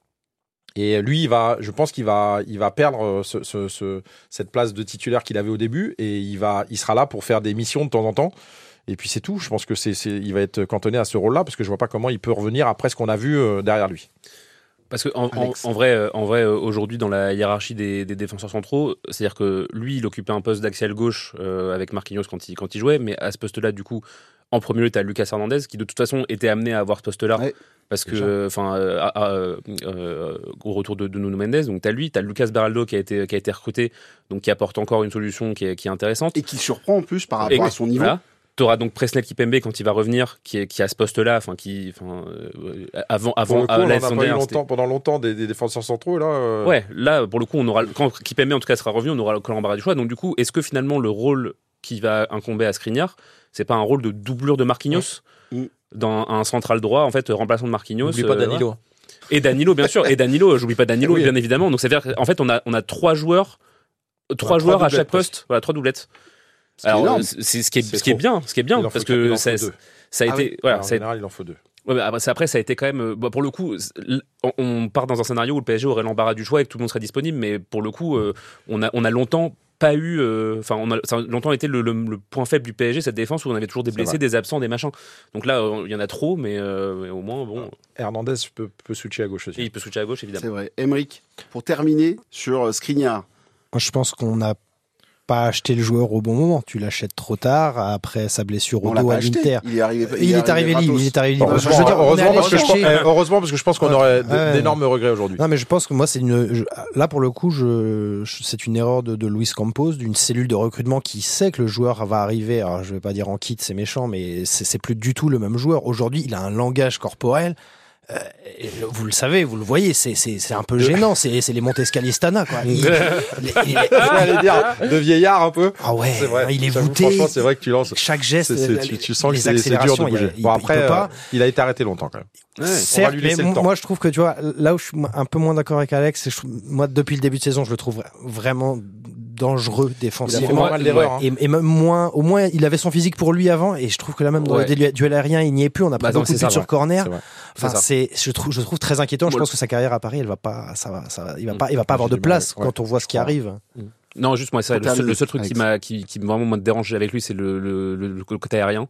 Et lui, il va, je pense qu'il va, il va perdre ce, ce, ce, cette place de titulaire qu'il avait au début, et il va, il sera là pour faire des missions de temps en temps. Et puis c'est tout. Je pense que c'est, c'est, il va être cantonné à ce rôle-là parce que je vois pas comment il peut revenir après ce qu'on a vu euh, derrière lui. Parce que en, en, Alex. en vrai, euh, en vrai, euh, aujourd'hui dans la hiérarchie des, des défenseurs centraux, c'est-à-dire que lui, il occupait un poste d'axial gauche euh, avec Marquinhos quand il quand il jouait, mais à ce poste-là, du coup, en premier lieu, tu as Lucas Hernandez qui de toute façon était amené à avoir ce poste-là. Ouais. Parce Déjà. que, enfin, euh, euh, euh, au retour de, de Nuno Mendes, donc t'as lui, t'as Lucas Beraldo qui a été qui a été recruté, donc qui apporte encore une solution qui est, qui est intéressante. Et qui surprend en plus par rapport Et- à son niveau. Voilà. T'auras donc Presnel Kimpembe quand il va revenir, qui est qui a ce poste-là, enfin qui, enfin, euh, avant Pour avant le coup, à on la en a saison pas eu dernière, longtemps, pendant longtemps des, des défenseurs centraux là. euh, Ouais, là, pour le coup, on aura, quand Kimpembe en tout cas sera revenu, on aura encore l'embarras du choix. Donc, du coup, est-ce que finalement le rôle qui va incomber à Skriniar, c'est pas un rôle de doublure de Marquinhos Mm. dans un central droit, en fait, remplaçant de Marquinhos N'oublie pas euh, Danilo. voilà. Et Danilo, bien sûr. Et Danilo, j'oublie pas Danilo, Oui. bien évidemment. Donc, c'est-à-dire qu'en fait, on a, on a trois joueurs, trois trois joueurs à doublettes chaque presque. poste. Voilà, trois doublettes. C'est Alors, énorme. euh, c'est ce qui est, C'est ce qui est trop. bien, ce qui est bien, Il en faut parce quatre, il que en ça, faut deux. ça a Ah été, oui. voilà, en ça a- général, il en faut deux. Ouais, mais après, après, ça a été quand même. euh, bah, pour le coup, c'est- l- on- on part dans un scénario où le P S G aurait l'embarras du choix et que tout le monde serait disponible, mais pour le coup, euh, on, a, on a longtemps pas eu. Enfin, on a, ça a longtemps été le, le- le point faible du P S G, cette défense où on avait toujours des C'est blessés, vrai. des absents, des machins. Donc là, euh, il y en a trop, mais, euh, mais au moins, bon. Hernandez peut, peut switcher à gauche aussi. Et il peut switcher à gauche, évidemment. C'est vrai. Emeric, pour terminer sur euh, Skriniar. Moi, je pense qu'on n'a pas acheté le joueur au bon moment. Tu l'achètes trop tard après sa blessure On au l'a dos pas à acheté. l'Inter. Il est arrivé. Il est arrivé libre. gratos. Il est arrivé libre. Heureusement, Je veux dire, on est heureusement, allé parce que je pense, chercher- eh, heureusement parce que je pense qu'on aurait d- Ouais. d'énormes regrets aujourd'hui. Non, mais je pense que moi, c'est une. je- là, pour le coup, je, je- c'est une erreur de, de Luis Campos, d'une cellule de recrutement qui sait que le joueur va arriver. Alors, je vais pas dire en kit, c'est méchant, mais c'est, c'est plus du tout le même joueur. Aujourd'hui, il a un langage corporel. Euh, et vous le savez, vous le voyez, c'est, c'est, c'est un peu gênant. C'est, c'est les Montescalistana, quoi. Il- il- il- J'allais dire de vieillard un peu. ah ouais, C'est vrai. il est J'avoue, voûté. Franchement, c'est vrai que tu lances. Chaque geste, C'est- c'est- les- tu, tu sens que les c'est, c'est dur de accélérations, bouger. il- il- Bon, il après, peut pas. euh, il a été arrêté longtemps quand même. Ouais. Certes, lui mais laisser le m- temps. moi je trouve que tu vois, là où je suis un peu moins d'accord avec Alex, c'est que je trouve- moi depuis le début de saison, je le trouve vraiment dangereux Il a fait défensivement. pas mal d'erreurs. hein. Et, et même moins, au moins, il avait son physique pour lui avant, et je trouve que là même dans Ouais. le duel duel aérien, il n'y est plus. On a pris Bah non, beaucoup de c'est ça, buts sur ouais. corner. C'est vrai. Enfin, C'est ça. c'est, je trouve, je trouve très inquiétant. Je Moi, pense que sa carrière à Paris, elle va pas, ça va, ça va, il va Mm. pas, il va pas avoir J'ai de du mal place avec- ouais, quand on voit ce qui crois. arrive. Non, juste moi, ça, le, Total, seul, le seul truc qui Alex. m'a, qui, qui vraiment me dérange avec lui, c'est le, le, le, le côté aérien.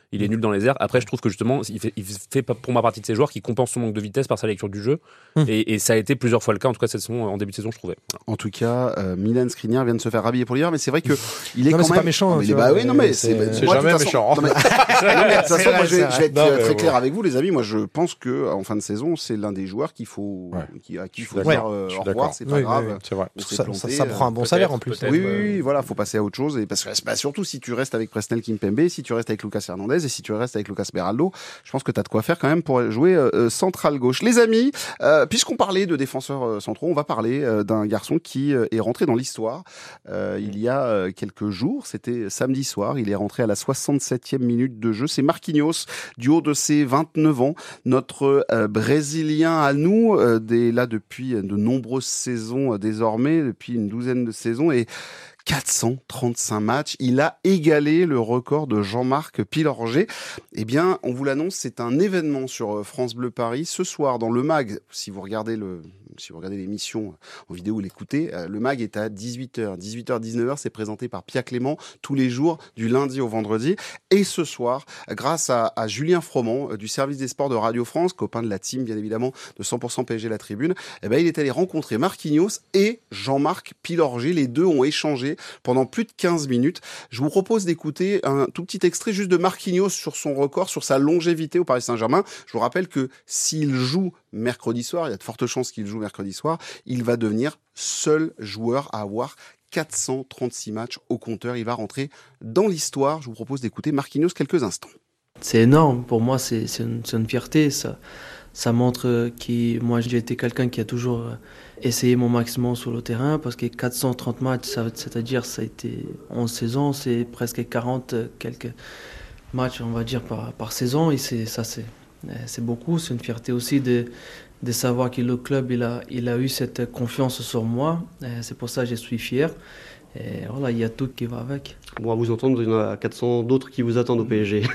il est nul dans les airs. Après, je trouve que justement, il fait, il fait pour ma partie de ces joueurs qui compensent son manque de vitesse par sa lecture du jeu. Mmh. Et, et ça a été plusieurs fois le cas, en tout cas cette saison, en début de saison, je trouvais. Voilà. En tout cas, euh, Milan Skriniar vient de se faire rhabiller pour l'hiver, mais c'est vrai que il est non, quand c'est même. pas méchant. Non, mais bah oui, non mais c'est, c'est, c'est jamais méchant. Non, mais... non, mais de toute façon, moi, je vais, je vais être non, très clair bon. avec vous, les amis. Moi, je pense que en fin de saison, c'est l'un des joueurs qu'il faut, ouais. qui, à qui il faut dire euh, au revoir. C'est pas oui, grave. Oui, c'est vrai. Ça, planté, ça, ça prend un bon salaire en plus. Oui, oui, voilà, faut passer à autre chose. Et parce que bah, surtout si tu restes avec Presnel Kimpembe, si tu restes avec Lucas Hernandez et si tu restes avec Lucas Beraldo, je pense que t'as de quoi faire quand même pour jouer euh, central gauche. Les amis, euh, puisqu'on parlait de défenseurs euh, centraux, on va parler euh, d'un garçon qui euh, est rentré dans l'histoire euh, il y a euh, quelques jours. C'était samedi soir. Il est rentré à la soixante-septième minute de jeu. C'est Marquinhos, du haut de ses vingt-neuf ans, notre euh, Brésilien à nous, euh, des, là depuis de nombreuses saisons euh, désormais, depuis une douzaine de saisons et quatre cent trente-cinq matchs. Il a égalé le record de Jean-Marc Pilorget. Eh bien, on vous l'annonce, c'est un événement sur France Bleu Paris. Ce soir, dans le mag, si vous regardez le, si vous regardez l'émission en vidéo ou l'écoutez, le mag est à dix-huit heures. dix-huit heures, dix-neuf heures, c'est présenté par Pierre Clément tous les jours, du lundi au vendredi. Et ce soir, grâce à, à Julien Froment, du service des sports de Radio France, copain de la team, bien évidemment, de cent pour cent P S G La Tribune, eh ben, il est allé rencontrer Marquinhos et Jean-Marc Pilorget. Les deux ont échangé pendant plus de quinze minutes. Je vous propose d'écouter un tout petit extrait juste de Marquinhos sur son record, sur sa longévité au Paris Saint-Germain. Je vous rappelle que s'il joue mercredi soir, il y a de fortes chances qu'il joue mercredi soir, il va devenir seul joueur à avoir quatre cent trente-six matchs au compteur. Il va rentrer dans l'histoire. Je vous propose d'écouter Marquinhos quelques instants. C'est énorme. Pour moi, c'est, c'est, une, c'est une fierté. Ça, ça montre que moi, j'ai été quelqu'un qui a toujours essayé mon maximum sur le terrain parce que quatre cent trente matchs, ça, c'est-à-dire ça a été onze saisons, c'est presque quarante quelques matchs, on va dire, par, par saison. Et c'est, ça, c'est, c'est beaucoup. C'est une fierté aussi de, de savoir que le club il a, il a eu cette confiance sur moi. C'est pour ça que je suis fier. Et voilà, il y a tout qui va avec. Bon, à vous entendre, il y en a quatre cents d'autres qui vous attendent au P S G.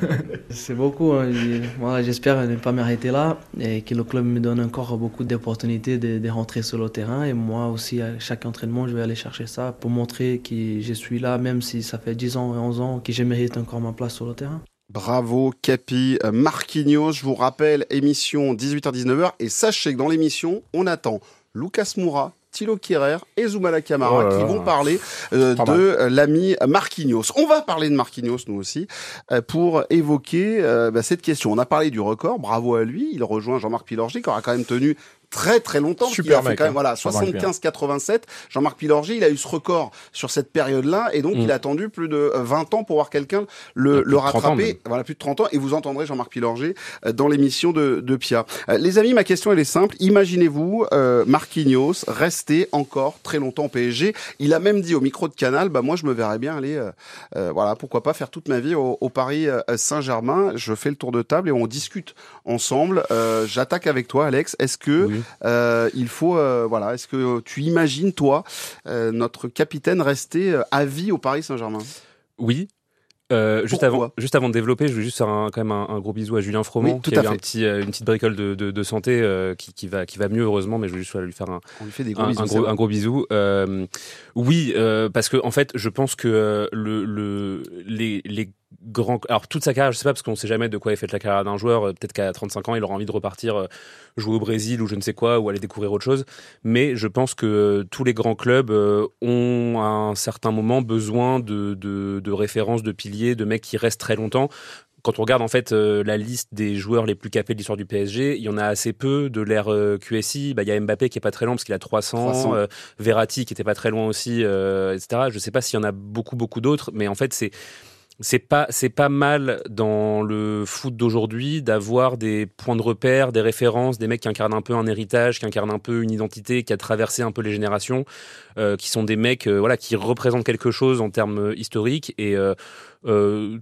C'est beaucoup. Hein. Voilà, j'espère ne pas m'arrêter là et que le club me donne encore beaucoup d'opportunités de, de rentrer sur le terrain. Et moi aussi, à chaque entraînement, je vais aller chercher ça pour montrer que je suis là, même si ça fait dix ans et onze ans, que je mérite encore ma place sur le terrain. Bravo Capi. Marquinhos, je vous rappelle, émission dix-huit heures dix-neuf heures. Et sachez que dans l'émission, on attend Lucas Moura, Thilo Kehrer et Zoumana Camara oh qui vont parler euh, de euh, l'ami Marquinhos. On va parler de Marquinhos nous aussi euh, pour évoquer euh, bah, cette question. On a parlé du record, bravo à lui. Il rejoint Jean-Marc Pilorget qui aura quand même tenu très très longtemps. Super il a mec, fait quand même, hein. voilà, soixante-quinze quatre-vingt-sept. Jean-Marc Pilorget, il a eu ce record sur cette période-là et donc mmh. il a attendu plus de vingt ans pour voir quelqu'un le, le rattraper. Ans, voilà, plus de trente ans. Et vous entendrez Jean-Marc Pilorget dans l'émission de, de Pia. Euh, les amis, ma question elle est simple. Imaginez-vous euh, Marquinhos rester encore très longtemps au P S G. Il a même dit au micro de Canal, bah moi je me verrais bien aller, euh, euh, voilà, pourquoi pas faire toute ma vie au, au Paris Saint-Germain. Je fais le tour de table et on discute ensemble. Euh, j'attaque avec toi, Alex. Est-ce que oui. euh, il faut, euh, voilà, est-ce que tu imagines toi euh, notre capitaine rester euh, à vie au Paris Saint-Germain? Oui. Euh, juste avant, juste avant de développer, je veux juste faire un, quand même un, un gros bisou à Julien Froment, oui, tout qui a à eu fait. un petit, euh, une petite bricole de, de, de santé euh, qui, qui va, qui va mieux heureusement, mais je veux juste lui faire un, On lui fait des gros un, bisous, un gros, un gros bisou. Euh, oui, euh, parce que en fait, je pense que euh, le, le, les, les grands, alors toute sa carrière, je sais pas parce qu'on sait jamais de quoi est faite la carrière d'un joueur. Peut-être qu'à trente-cinq ans, il aura envie de repartir euh, jouer au Brésil ou je ne sais quoi, ou aller découvrir autre chose. Mais je pense que euh, tous les grands clubs euh, ont à un certain moment besoin de, de, de références, de piliers, de mecs qui restent très longtemps. Quand on regarde en fait euh, la liste des joueurs les plus capés de l'histoire du P S G, il y en a assez peu de l'ère euh, Q S I. Bah il y a Mbappé qui est pas très loin parce qu'il a trois cents, trois cents. Euh, Verratti qui était pas très loin aussi, euh, et cetera. Je sais pas s'il y en a beaucoup beaucoup d'autres, mais en fait c'est c'est pas c'est pas mal dans le foot d'aujourd'hui d'avoir des points de repère, des références, des mecs qui incarnent un peu un héritage, qui incarnent un peu une identité, qui a traversé un peu les générations, euh, qui sont des mecs euh, voilà qui représentent quelque chose en termes historiques et euh, euh,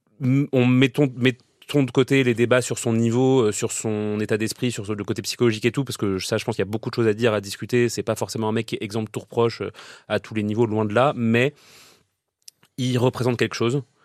on mettons, mettons de côté les débats sur son niveau, sur son état d'esprit, sur le côté psychologique et tout, parce que ça, je pense qu'il y a beaucoup de choses à dire, à discuter. C'est pas forcément un mec qui est exempt de tout reproche à tous les niveaux, loin de là, mais il représente quelque chose.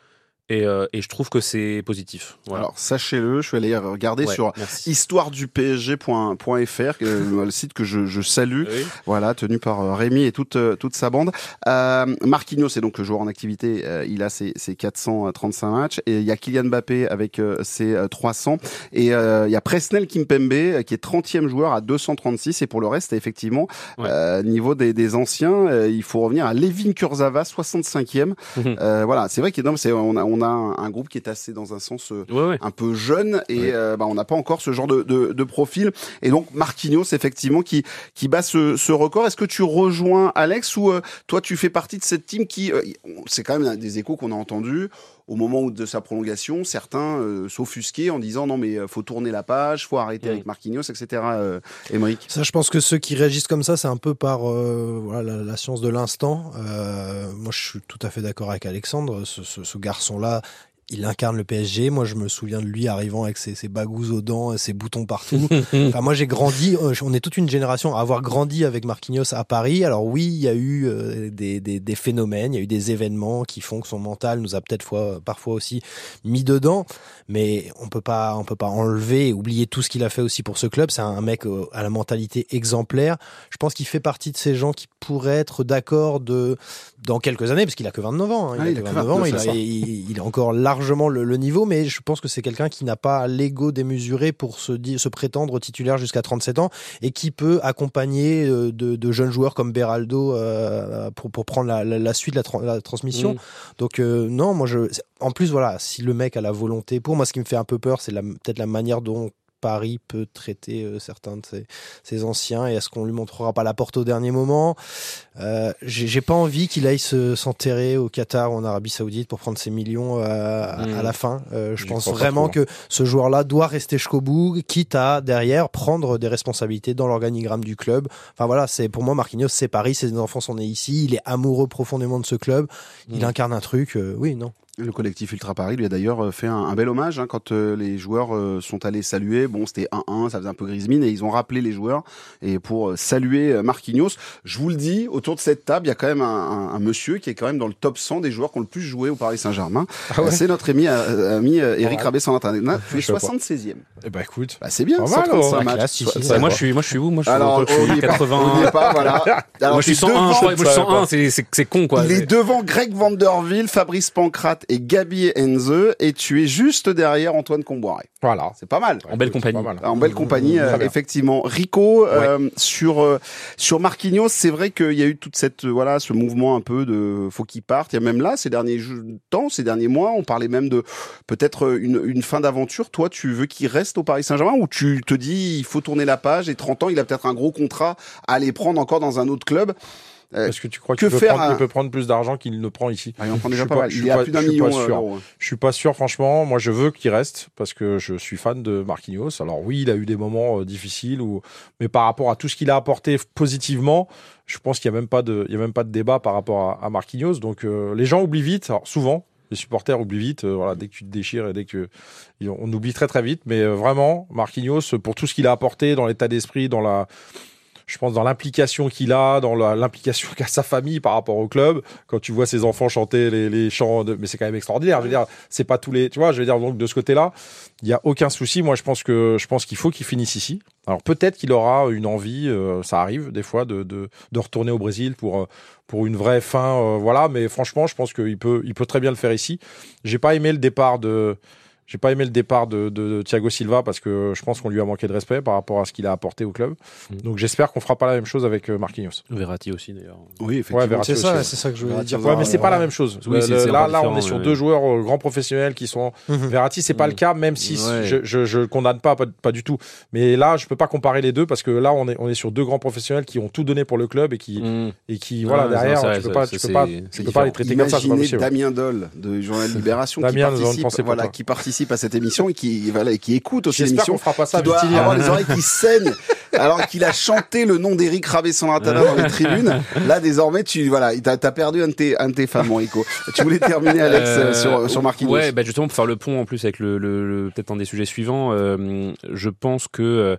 Et, euh, et je trouve que c'est positif. Voilà. Alors, sachez-le, je vais aller regarder Ouais, sur merci. histoire du P S G point F R, le, le site que je, je salue, Oui. voilà, tenu par euh, Rémi et toute, euh, toute sa bande. Euh, Marquinhos est donc joueur en activité, euh, il a ses, ses quatre cent trente-cinq matchs, et il y a Kylian Mbappé avec euh, ses euh, trois cents, et euh, il y a Presnel Kimpembe euh, qui est trentième joueur à deux cent trente-six, et pour le reste, effectivement, Ouais. euh, niveau des, des anciens, euh, il faut revenir à Levin Kurzawa, soixante-cinquième. Mhm. Euh, voilà, c'est vrai qu'il c'est, on a, on a un, un groupe qui est assez dans un sens euh, Ouais, ouais. un peu jeune, et Ouais. euh, bah, on n'a pas encore ce genre de, de, de profil. Et donc Marquinhos, effectivement, qui, qui bat ce, ce record. Est-ce que tu rejoins Alex, ou euh, toi tu fais partie de cette team qui, euh, c'est quand même des échos qu'on a entendus au moment où de sa prolongation, certains euh, s'offusquaient en disant non mais faut tourner la page, faut arrêter Mm. avec Marquinhos, et cetera. Euh, Émeric. Ça, je pense que ceux qui réagissent comme ça, c'est un peu par euh, voilà, la, la science de l'instant. Euh, moi, je suis tout à fait d'accord avec Alexandre. Ce, ce, ce garçon-là, il incarne le P S G. Moi, je me souviens de lui arrivant avec ses, ses bagous aux dents, ses boutons partout. Enfin, moi, j'ai grandi. On est toute une génération à avoir grandi avec Marquinhos à Paris. Alors oui, il y a eu euh, des, des, des phénomènes, il y a eu des événements qui font que son mental nous a peut-être fois, parfois aussi mis dedans. Mais on peut pas, on peut pas enlever et oublier tout ce qu'il a fait aussi pour ce club. C'est un mec euh, à la mentalité exemplaire. Je pense qu'il fait partie de ces gens qui pourraient être d'accord de dans quelques années, parce qu'il a que vingt-neuf ans. Hein, il Ah, a il que a que vingt-neuf ans. vingt-neuf, Il, a, c'est ça. il, il est encore largement le, le niveau, mais je pense que c'est quelqu'un qui n'a pas l'ego démesuré pour se, di- se prétendre titulaire jusqu'à trente-sept ans, et qui peut accompagner euh, de, de jeunes joueurs comme Beraldo euh, pour, pour prendre la, la, la suite, la, tra- la transmission. Mm. Donc euh, non, moi je. En plus, voilà, si le mec a la volonté, pour moi, ce qui me fait un peu peur, c'est la- peut-être la manière dont Paris peut traiter euh, certains de ses, ses anciens, et est-ce qu'on lui montrera pas la porte au dernier moment. euh, j'ai, j'ai pas envie qu'il aille se, s'enterrer au Qatar ou en Arabie Saoudite pour prendre ses millions euh, à, Mm. à la fin. Euh, je J'y pense crois pas vraiment trop, que ce joueur-là doit rester jusqu'au bout, quitte à derrière prendre des responsabilités dans l'organigramme du club. Enfin voilà, c'est pour moi Marquinhos, c'est Paris, ses enfants sont nés ici, il est amoureux profondément de ce club, il Mm. incarne un truc. Euh, oui, non. Le collectif Ultra Paris lui a d'ailleurs fait un, un bel hommage hein, quand euh, les joueurs euh, sont allés saluer. Bon, c'était un un, ça faisait un peu grise mine, et ils ont rappelé les joueurs et pour euh, saluer euh, Marquinhos. Je vous le dis, autour de cette table, il y a quand même un, un, un monsieur qui est quand même dans le top cent des joueurs qui ont le plus joué au Paris Saint-Germain. Ah ouais. Euh, c'est notre ami, euh, ami euh, Eric Ouais. Rabé sur Internet. Tu es Je sais pas. soixante-seizième. Eh ben écoute, Bah, c'est bien, Pas cent mal, trente-cinq oh, la matchs. classe, ici. Ça- Ouais, ça- moi, je suis, moi, je suis où Moi, je suis, Alors, je suis on y est pas, quatre-vingts. on y est pas, voilà. Alors, moi, je suis t'es cent un. devant- Je crois, moi, je suis ça, cent un. C'est, c'est, c'est con, quoi. Il est devant Greg Vanderville, Fabrice Pancrate et Gabi Enze, et tu es juste derrière Antoine Comboiré. voilà. C'est pas mal. En belle Écoute, compagnie. pas mal. En belle compagnie, euh, Très bien. effectivement. Rico, euh, sur euh, sur Marquinhos, c'est vrai qu'il y a eu toute cette euh, voilà ce mouvement un peu de faut qu'il parte. Il y a même là ces derniers jou- temps, ces derniers mois, on parlait même de peut-être une une fin d'aventure. Toi, tu veux qu'il reste au Paris Saint-Germain, ou tu te dis il faut tourner la page, et trente ans, il a peut-être un gros contrat à aller prendre encore dans un autre club. Euh, Est-ce que tu crois que qu'il peut, faire prendre, un- il peut prendre plus d'argent qu'il ne prend ici? ah, il en prend Je déjà suis pas pas- mal. je Il suis est à pas- plus d'un je suis million pas sûr. d'euros. Je suis pas sûr, franchement. Moi, je veux qu'il reste parce que je suis fan de Marquinhos. Alors oui, il a eu des moments euh, difficiles, ou mais par rapport à tout ce qu'il a apporté f- positivement, je pense qu'il y a même pas de, il y a même pas de débat par rapport à, à Marquinhos. Donc euh, les gens oublient vite. Alors souvent, les supporters oublient vite. euh, voilà, dès que tu te déchires et dès que on oublie très très vite. Mais euh, vraiment, Marquinhos, pour tout ce qu'il a apporté dans l'état d'esprit, dans la je pense dans l'implication qu'il a, dans la- l'implication qu'a sa famille par rapport au club. Quand tu vois ses enfants chanter les, les chants, de, mais c'est quand même extraordinaire. Je veux dire, c'est pas tous les, tu vois, je veux dire, donc de ce côté-là, il y a aucun souci. Moi, je pense que, je pense qu'il faut qu'il finisse ici. Alors peut-être qu'il aura une envie, euh, ça arrive des fois, de, de, de retourner au Brésil pour, euh, pour une vraie fin, euh, voilà. Mais franchement, je pense qu'il peut, il peut très bien le faire ici. J'ai pas aimé le départ de, J'ai pas aimé le départ de, de, de Thiago Silva parce que je pense qu'on lui a manqué de respect par rapport à ce qu'il a apporté au club. Mmh. Donc j'espère qu'on fera pas la même chose avec euh, Marquinhos. Verratti aussi, d'ailleurs. Oui, Ouais, Verratti C'est aussi, ça, ouais. c'est ça que je voulais Verratti, dire. ouais, Ouais, mais c'est pas la même chose. Oui, Le- c'est- le- c'est là, encore là, on différent, est sur ouais. deux joueurs euh, grands professionnels qui sont. Mhm. Verratti, c'est pas Mhm. le cas, même si Ouais. je, je, je condamne pas, pas, pas du tout. Mais là, je peux pas comparer les deux parce que là, on est, on est sur deux grands professionnels qui ont tout donné pour le club et qui, Mmh. et qui, Non, voilà, non, derrière, c'est- tu peux c'est- pas, c'est- tu peux pas, c'est- tu c'est peux pas les traiter comme ça, c'est pas Imaginez possible. Damien Doll de Journal Libération qui Damien, bonne participe, pensée pour voilà, toi. qui participe à cette émission et qui, voilà, et qui écoute aussi J'espère l'émission. qu'on fera pas ça Qui doit avec Tilly, avoir hein. les oreilles qui saignent alors qu'il a chanté le nom d'Eric Rabé-Sanlatana dans les tribunes. Là, désormais, tu, voilà, t'as, t'as perdu un de tes, un de tes fans, mon Rico. Tu voulais terminer, Alex, Euh, sur, sur Marquinhos. Ouais, bah justement pour faire le pont en plus avec le, le, le- peut-être un des sujets suivants, euh, je pense que euh,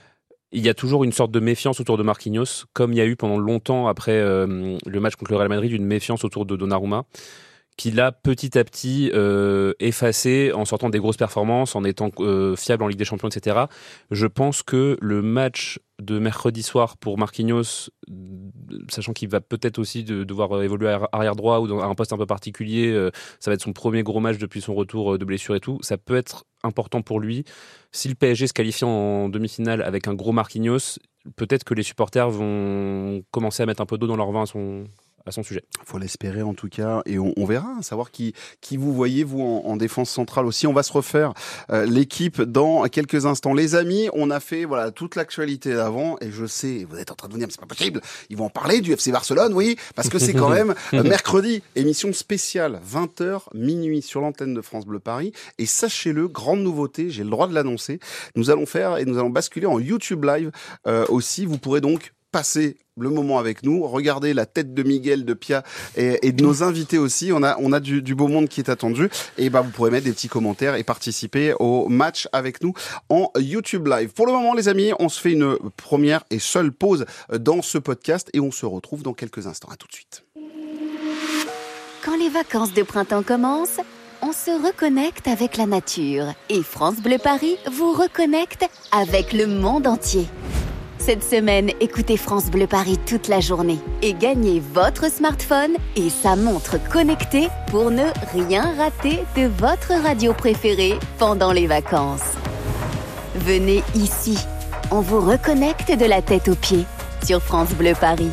il y a toujours une sorte de méfiance autour de Marquinhos, comme il y a eu pendant longtemps après euh, le match contre le Real Madrid une méfiance autour de Donnarumma, qu'il a petit à petit euh, effacé en sortant des grosses performances, en étant euh, fiable en Ligue des Champions, et cetera. Je pense que le match de mercredi soir pour Marquinhos, sachant qu'il va peut-être aussi de, devoir évoluer à arrière droit ou dans un poste un peu particulier, euh, ça va être son premier gros match depuis son retour de blessure et tout, ça peut être important pour lui. Si le P S G se qualifie en demi-finale avec un gros Marquinhos, peut-être que les supporters vont commencer à mettre un peu d'eau dans leur vin à son... à son sujet. Il faut l'espérer en tout cas, et on, on verra, savoir qui, qui vous voyez, vous, en, en défense centrale aussi. On va se refaire euh, l'équipe dans quelques instants. Les amis, on a fait voilà toute l'actualité d'avant, et je sais, vous êtes en train de vous dire, mais c'est pas possible, ils vont en parler du F C Barcelone, oui, parce que c'est quand même euh, mercredi, émission spéciale, vingt heures, minuit, sur l'antenne de France Bleu Paris, et sachez-le, grande nouveauté, j'ai le droit de l'annoncer, nous allons faire, et nous allons basculer en YouTube Live euh, aussi, vous pourrez donc passer le moment avec nous, regardez la tête de Miguel, de Pia et, et de nos invités aussi. On a, on a du, du beau monde qui est attendu. Et bah, vous pourrez mettre des petits commentaires et participer au match avec nous en YouTube Live. Pour le moment, les amis, on se fait une première et seule pause dans ce podcast et on se retrouve dans quelques instants. À tout de suite. Quand les vacances de printemps commencent, on se reconnecte avec la nature. Et France Bleu Paris vous reconnecte avec le monde entier. Cette semaine, écoutez France Bleu Paris toute la journée et gagnez votre smartphone et sa montre connectée pour ne rien rater de votre radio préférée pendant les vacances. Venez ici, on vous reconnecte de la tête aux pieds sur France Bleu Paris.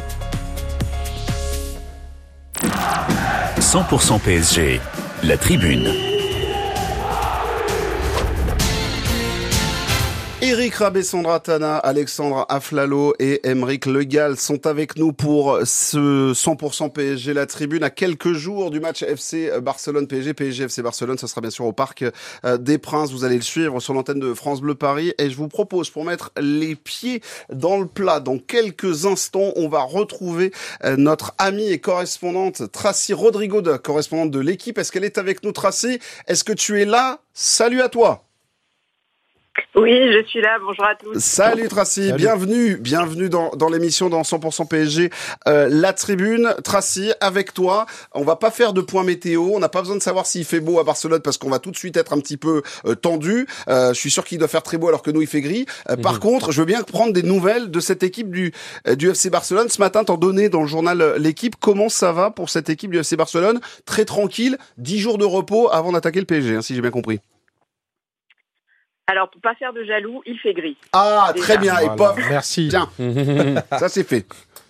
cent pour cent P S G, la tribune. Eric Rabessandratana, Alexandre Aflalo et Aymeric Le Gall sont avec nous pour ce cent pour cent P S G La Tribune à quelques jours du match F C Barcelone-P S G. P S G F C Barcelone, ça sera bien sûr au Parc des Princes. Vous allez le suivre sur l'antenne de France Bleu Paris. Et je vous propose, pour mettre les pieds dans le plat, dans quelques instants, on va retrouver notre amie et correspondante Tracy Rodrigo, correspondante de l'équipe. Est-ce qu'elle est avec nous, Tracy? Est-ce que tu es là? Salut à toi. Oui, je suis là. Bonjour à tous. Salut Tracy, Salut. bienvenue, bienvenue dans, dans l'émission dans cent pour cent P S G, euh, La Tribune. Tracy, avec toi, on va pas faire de point météo, on n'a pas besoin de savoir s'il fait beau à Barcelone parce qu'on va tout de suite être un petit peu euh, tendu. Euh, je suis sûr qu'il doit faire très beau alors que nous il fait gris. Euh, mmh. Par contre, je veux bien prendre des nouvelles de cette équipe du euh, du F C Barcelone. Ce matin, t'en donnais dans le journal euh, L'équipe. Comment ça va pour cette équipe du F C Barcelone? Très tranquille, dix jours de repos avant d'attaquer le P S G, hein, si j'ai bien compris. Alors, pour pas faire de jaloux, il fait gris. Ah, déjà. Très bien. Voilà. Et pop. Merci. Bien. Ça, c'est fait.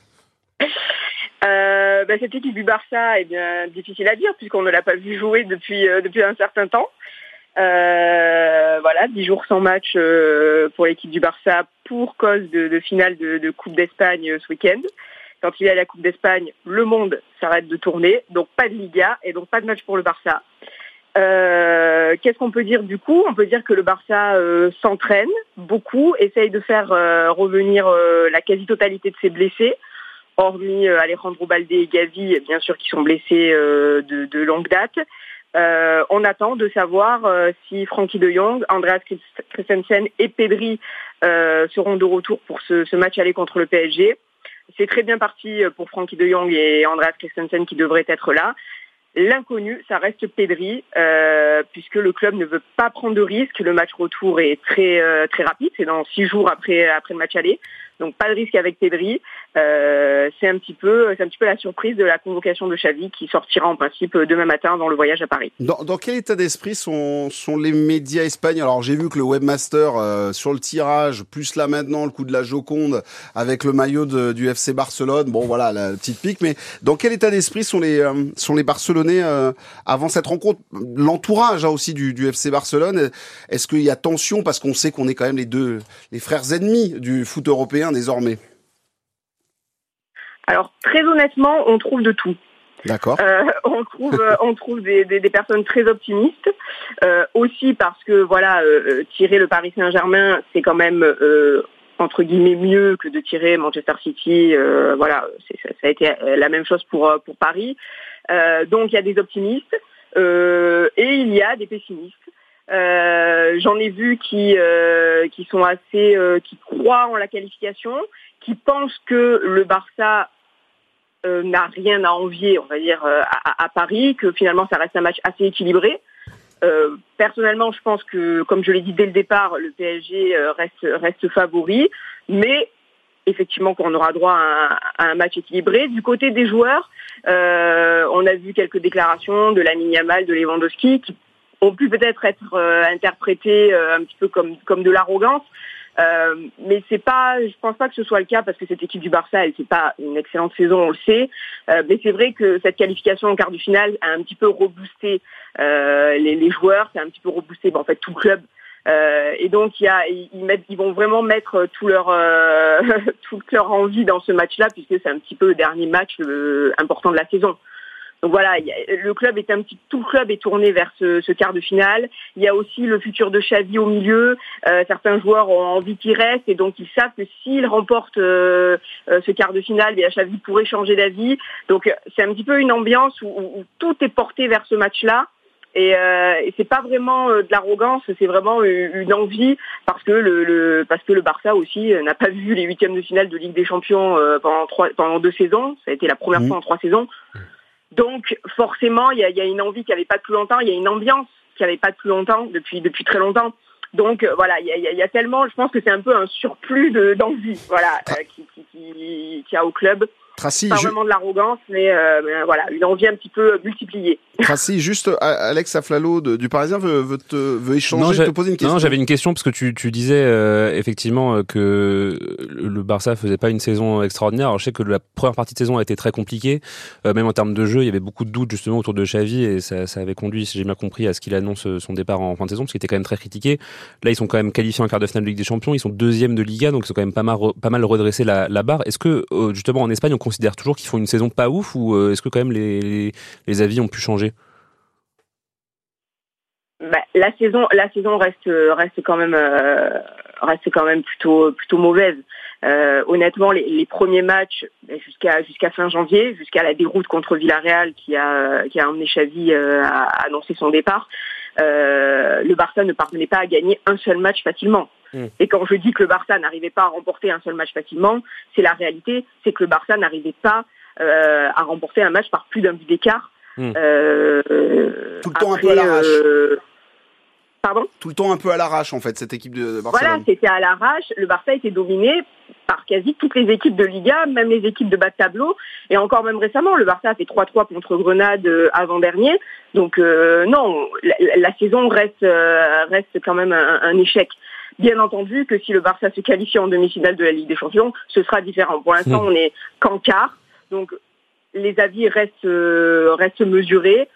Euh, bah, cette équipe du Barça est bien difficile à dire puisqu'on ne l'a pas vu jouer depuis, euh, depuis un certain temps. Euh, voilà, dix jours sans match euh, pour l'équipe du Barça pour cause de, de finale de, de Coupe d'Espagne euh, ce week-end. Quand il y a la Coupe d'Espagne, le monde s'arrête de tourner, donc pas de Liga et donc pas de match pour le Barça. Euh, qu'est-ce qu'on peut dire du coup? On peut dire que le Barça euh, s'entraîne beaucoup, essaye de faire euh, revenir euh, la quasi-totalité de ses blessés, hormis euh, Alejandro Balde et Gavi, bien sûr, qui sont blessés euh, de, de longue date. Euh, on attend de savoir euh, si Frenkie de Jong, Andreas Christensen et Pedri euh, seront de retour pour ce, ce match aller contre le P S G. C'est très bien parti pour Frenkie de Jong et Andreas Christensen qui devraient être là. L'inconnu, ça reste Pedri, euh, puisque le club ne veut pas prendre de risques. Le match retour est très euh, très rapide, c'est dans six jours après après le match aller. Donc pas de risque avec Pedri. Euh, c'est un petit peu c'est un petit peu la surprise de la convocation de Xavi qui sortira en principe demain matin dans le voyage à Paris. Dans, dans quel état d'esprit sont sont les médias espagnols? Alors j'ai vu que le webmaster euh, sur le tirage, plus là maintenant le coup de la Joconde avec le maillot de, du F C Barcelone. Bon voilà la petite pique, mais dans quel état d'esprit sont les euh, sont les Barcelonais euh, avant cette rencontre? L'entourage hein, aussi du, du F C Barcelone. Est-ce qu'il y a tension parce qu'on sait qu'on est quand même les deux les frères ennemis du foot européen désormais? Alors très honnêtement, on trouve de tout. D'accord. Euh, on trouve, on trouve des, des, des personnes très optimistes, euh, aussi parce que voilà, euh, tirer le Paris Saint-Germain, c'est quand même euh, entre guillemets mieux que de tirer Manchester City. Euh, voilà, c'est, ça, ça a été la même chose pour pour Paris. Euh, donc il y a des optimistes euh, et il y a des pessimistes. Euh, j'en ai vu qui euh, qui sont assez, euh, qui croient en la qualification, qui pensent que le Barça euh, n'a rien à envier, on va dire, euh, à, à Paris, que finalement ça reste un match assez équilibré. Euh, personnellement, je pense que, comme je l'ai dit dès le départ, le P S G euh, reste, reste favori, mais effectivement qu'on aura droit à un, à un match équilibré. Du côté des joueurs, euh, on a vu quelques déclarations de Lamine Yamal, de Lewandowski, qui ont pu peut-être être euh, interprétées euh, un petit peu comme, comme de l'arrogance. Euh, mais c'est pas, je pense pas que ce soit le cas parce que cette équipe du Barça, elle fait pas une excellente saison, on le sait. Euh, mais c'est vrai que cette qualification en quart de finale a un petit peu reboosté euh, les, les joueurs, c'est un petit peu reboosté, ben, en fait tout le club. Euh, et donc il y a, ils, mettent, ils vont vraiment mettre tout leur, euh, toute leur envie dans ce match-là puisque c'est un petit peu le dernier match euh, important de la saison. Donc voilà, y a, le club est un petit, tout le club est tourné vers ce, ce quart de finale. Il y a aussi le futur de Xavi au milieu. Euh, certains joueurs ont envie qu'il reste et donc ils savent que s'ils remportent euh, euh, ce quart de finale, bien, Xavi pourrait changer d'avis. Donc c'est un petit peu une ambiance où, où tout est porté vers ce match-là. Et, euh, et c'est pas vraiment euh, de l'arrogance, c'est vraiment une, une envie parce que le, le parce que le Barça aussi euh, n'a pas vu les huitièmes de finale de Ligue des Champions euh, pendant trois pendant deux saisons. Ça a été la première mmh. fois en trois saisons. Donc forcément, il y a, y a une envie qui n'avait pas depuis longtemps, il y a une ambiance qui n'avait pas depuis longtemps, depuis depuis très longtemps. Donc euh, voilà, il y a, y, a, y a tellement, je pense que c'est un peu un surplus de, d'envie, voilà, euh, qui, qui, qui, qui a au club. Tracy, pas ju- vraiment de l'arrogance, mais, euh, mais voilà, une envie un petit peu multipliée. Tracy, juste Alex Aflalo de, du Parisien veut, veut, te, veut échanger, non, te poser une question. Non, j'avais une question parce que tu, tu disais euh, effectivement que le Barça faisait pas une saison extraordinaire. Alors, je sais que la première partie de saison a été très compliquée, euh, même en termes de jeu, il y avait beaucoup de doutes justement autour de Xavi et ça, ça avait conduit, si j'ai bien compris, à ce qu'il annonce son départ en fin de saison, parce qu'il était quand même très critiqué. Là, ils sont quand même qualifiés en quart de finale de Ligue des Champions, ils sont deuxième de Liga, donc ils ont quand même pas mal, pas mal redressé la, la barre. Est-ce que euh, justement en Espagne, on considère toujours qu'ils font une saison pas ouf ou euh, est-ce que quand même les, les, les avis ont pu changer? Bah, la saison, la saison reste reste quand même euh, reste quand même plutôt plutôt mauvaise. Euh, honnêtement, les, les premiers matchs jusqu'à jusqu'à fin janvier, jusqu'à la déroute contre Villarreal qui a qui a emmené Xavi euh, à annoncer son départ, euh, le Barça ne parvenait pas à gagner un seul match facilement. Mmh. Et quand je dis que le Barça n'arrivait pas à remporter un seul match facilement, c'est la réalité, c'est que le Barça n'arrivait pas euh, à remporter un match par plus d'un but d'écart. Mmh. Euh, Tout le temps après, un peu à l'arrache. Euh, Pardon ? Tout le temps un peu à l'arrache, en fait, cette équipe de Barcelone. Voilà, c'était à l'arrache. Le Barça était dominé par quasi toutes les équipes de Liga, même les équipes de bas de tableau. Et encore même récemment, le Barça a fait trois trois contre Grenade euh, avant-dernier. Donc euh, non, la, la saison reste, euh, reste quand même un, un échec. Bien entendu que si le Barça se qualifie en demi-finale de la Ligue des Champions, ce sera différent. Pour l'instant, mmh. on est qu'en quart. Donc les avis restent, euh, restent mesurés.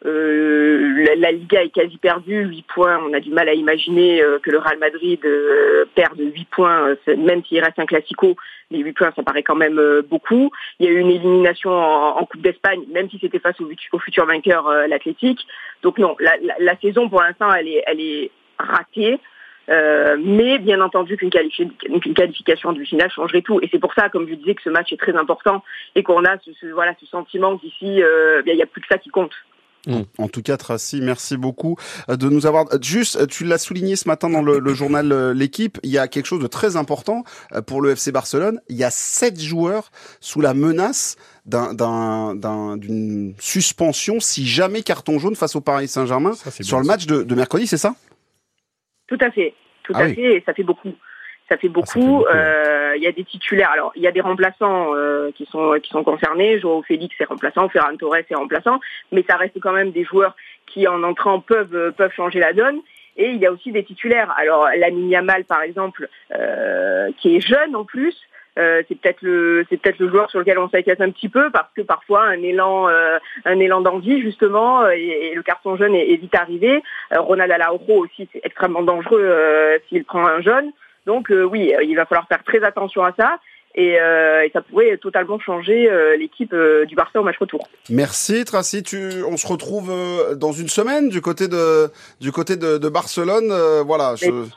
Euh, la, la Liga est quasi perdue, huit points. On a du mal à imaginer euh, que le Real Madrid euh, perde huit points, euh, même s'il reste un classico. Les huit points, ça paraît quand même euh, beaucoup. Il y a eu une élimination en, en Coupe d'Espagne, même si c'était face au, au futur vainqueur, euh, l'Athletic. Donc non, la, la, la saison pour l'instant, elle est, elle est ratée. Euh, mais bien entendu qu'une qualifi- une qualification du final changerait tout. Et c'est pour ça, comme je disais, que ce match est très important et qu'on a ce, ce, voilà, ce sentiment qu'ici, euh, il n'y a plus que ça qui compte. Mmh. En tout cas, Tracy, merci beaucoup de nous avoir... Juste, tu l'as souligné ce matin dans le, le journal L'Équipe, il y a quelque chose de très important pour le F C Barcelone. Il y a sept joueurs sous la menace d'un, d'un, d'un, d'une suspension si jamais carton jaune face au Paris Saint-Germain ça, sur le match de, de mercredi, c'est ça ? Tout à fait, tout ah à oui. fait, et ça fait beaucoup. Ça fait beaucoup. Il ah, beaucoup, euh, y a des titulaires. Alors, il y a des remplaçants euh, qui sont qui sont concernés. Joao Félix est remplaçant, Ferran Torres est remplaçant, mais ça reste quand même des joueurs qui, en entrant, peuvent peuvent changer la donne. Et il y a aussi des titulaires. Alors, Lamine Yamal, par exemple, euh, qui est jeune en plus. Euh, c'est peut-être le c'est peut-être le joueur sur lequel on s'inquiète un petit peu parce que parfois un élan euh, un élan d'envie justement et, et le carton jaune est, est vite arrivé. Euh, Ronald Araujo aussi, c'est extrêmement dangereux euh, s'il prend un jaune. Donc euh, oui, il va falloir faire très attention à ça et, euh, et ça pourrait totalement changer euh, l'équipe euh, du Barça au match retour. Merci Tracy, tu, on se retrouve euh, dans une semaine du côté de du côté de, de Barcelone. Euh, voilà. Je...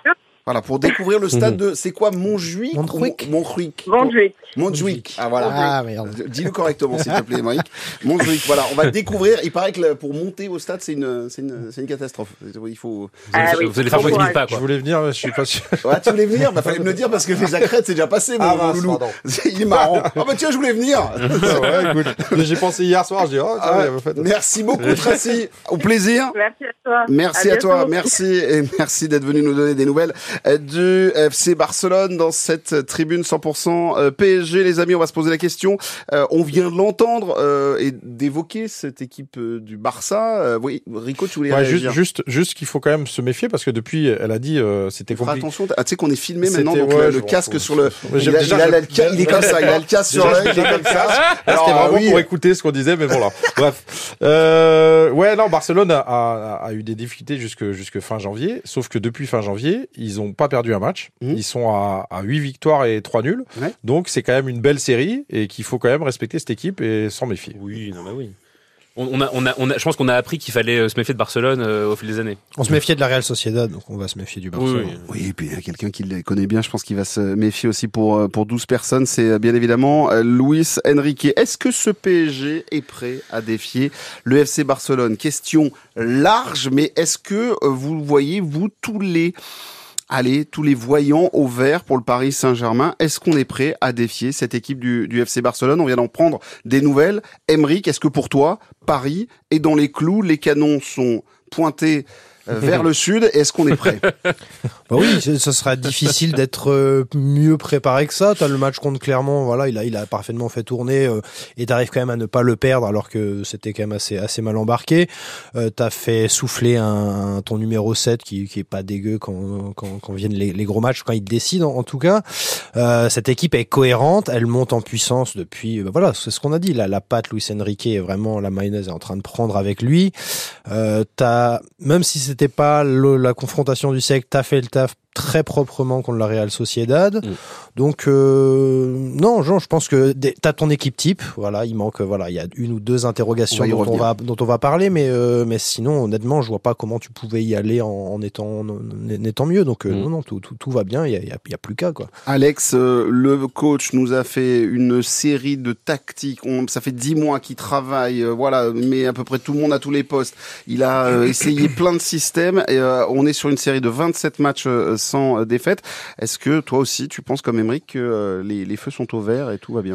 Voilà, pour découvrir le stade de, c'est quoi, Montjuic? Montjuic. Montjuic. Montjuic. Montjuic. Ah, voilà. Ah, merde. Dis-le correctement, s'il te plaît, Mike. Montjuic. Voilà, on va découvrir. Il paraît que le- pour monter au stade, c'est une, c'est une, c'est une catastrophe. Il faut. Ah oui, Vous allez faire bon beaucoup de courage. pas, Je quoi. voulais venir, mais je suis pas sûr. Ouais, tu voulais venir? Bah, fallait me le dire parce que les accrètes, c'est déjà passé, mon, Ah, mon mince, loulou. pardon. Il est marrant. Ah, bah, tiens, je voulais venir. ouais, écoute. J'ai pensé hier soir, je dis, oh, tiens, Ah, en fait. merci beaucoup, Tracy. Au plaisir. Merci à toi. Merci à, bientôt. toi, merci et merci d'être venu nous donner des nouvelles euh, du F C Barcelone dans cette tribune cent pour cent euh, P S G. Les amis, on va se poser la question. Euh, on vient de l'entendre euh, et d'évoquer cette équipe euh, du Barça. Euh, oui, Rico, tu voulais Ouais, réagir? juste, juste, juste qu'il faut quand même se méfier parce que depuis, elle a dit, euh, c'était Fais compliqué. attention, ah, tu sais qu'on est filmé C'était- maintenant, donc ouais, le, je le m'en casque fous. sur le, Ouais, il, j'ai- a, déjà, il, a, je- le ca- il est comme ça, il a le casque sur Déjà, l'œil, il est comme ça. Là, Alors, c'était vraiment oui, pour écouter ce qu'on disait, mais bon là. Bref. Euh, ouais, non, Barcelone a, a, a eu des difficultés jusque, jusque fin janvier. Sauf que depuis fin janvier, ils ont pas perdu un match. Mhm. Ils sont à, à huit victoires et trois nuls. Ouais. Donc, c'est quand même une belle série et qu'il faut quand même respecter cette équipe et s'en méfier. Oui, non, bah oui. On, on a, on a, on a, je pense qu'on a appris qu'il fallait euh, se méfier de Barcelone euh, au fil des années. On se méfiait de la Real Sociedad, donc on va se méfier du Barça. Oui, oui. Oui, et puis il y a quelqu'un qui le connaît bien, je pense qu'il va se méfier aussi pour euh, pour douze personnes, c'est euh, bien évidemment euh, Luis Enrique. Est-ce que ce P S G est prêt à défier le F C Barcelone? Question large, mais est-ce que euh, vous voyez, vous, tous les allez, tous les voyants au vert pour le Paris Saint-Germain, est-ce qu'on est prêt à défier cette équipe du, du F C Barcelone? On vient d'en prendre des nouvelles. Emeric, est-ce que pour toi, Paris est dans les clous, les canons sont pointés euh, vers le sud, est-ce qu'on est prêt? Bah oui, ce ce sera difficile d'être euh, mieux préparé que ça. T'as le match contre Clermont, voilà, il a, il a parfaitement fait tourner euh, et t'arrives quand même à ne pas le perdre alors que c'était quand même assez, assez mal embarqué. Euh, t'as fait souffler un, un- ton numéro sept qui, qui est pas dégueu quand, quand, quand viennent les, les gros matchs, quand il décide en, en tout cas. Euh, cette équipe est cohérente, elle monte en puissance depuis, bah voilà, c'est ce qu'on a dit. La, la patte Luis Enrique est vraiment, la mayonnaise est en train de prendre avec lui. Euh, t'as, même si c'était pas le, la confrontation du siècle, t'as fait le taf très proprement contre la Real Sociedad. Mm. Donc euh, non, Jean, je pense que des- t'as ton équipe type. Voilà, il manque, voilà, il y a une ou deux interrogations On va y dont on revenir. va dont on va parler, mais euh, mais sinon, honnêtement, je vois pas comment tu pouvais y aller en, en étant en, en étant mieux. Donc euh, Mm. non, non, tout, tout, tout va bien. Il y a, il y a, il y a plus qu'à quoi. Alex, euh, le coach, nous a fait une série de tactiques. On, ça fait dix mois qu'il travaille, euh, voilà, mais à peu près tout le monde à tous les postes. Il a euh, essayé plein de systèmes. Et, euh, on est sur une série de vingt-sept matchs euh, sans euh, défaite. Est-ce que toi aussi, tu penses comme Emeric que euh, les, les feux sont au vert et tout va bien?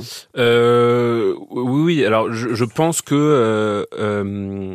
Euh, oui, oui. Alors, je, je pense que euh, euh,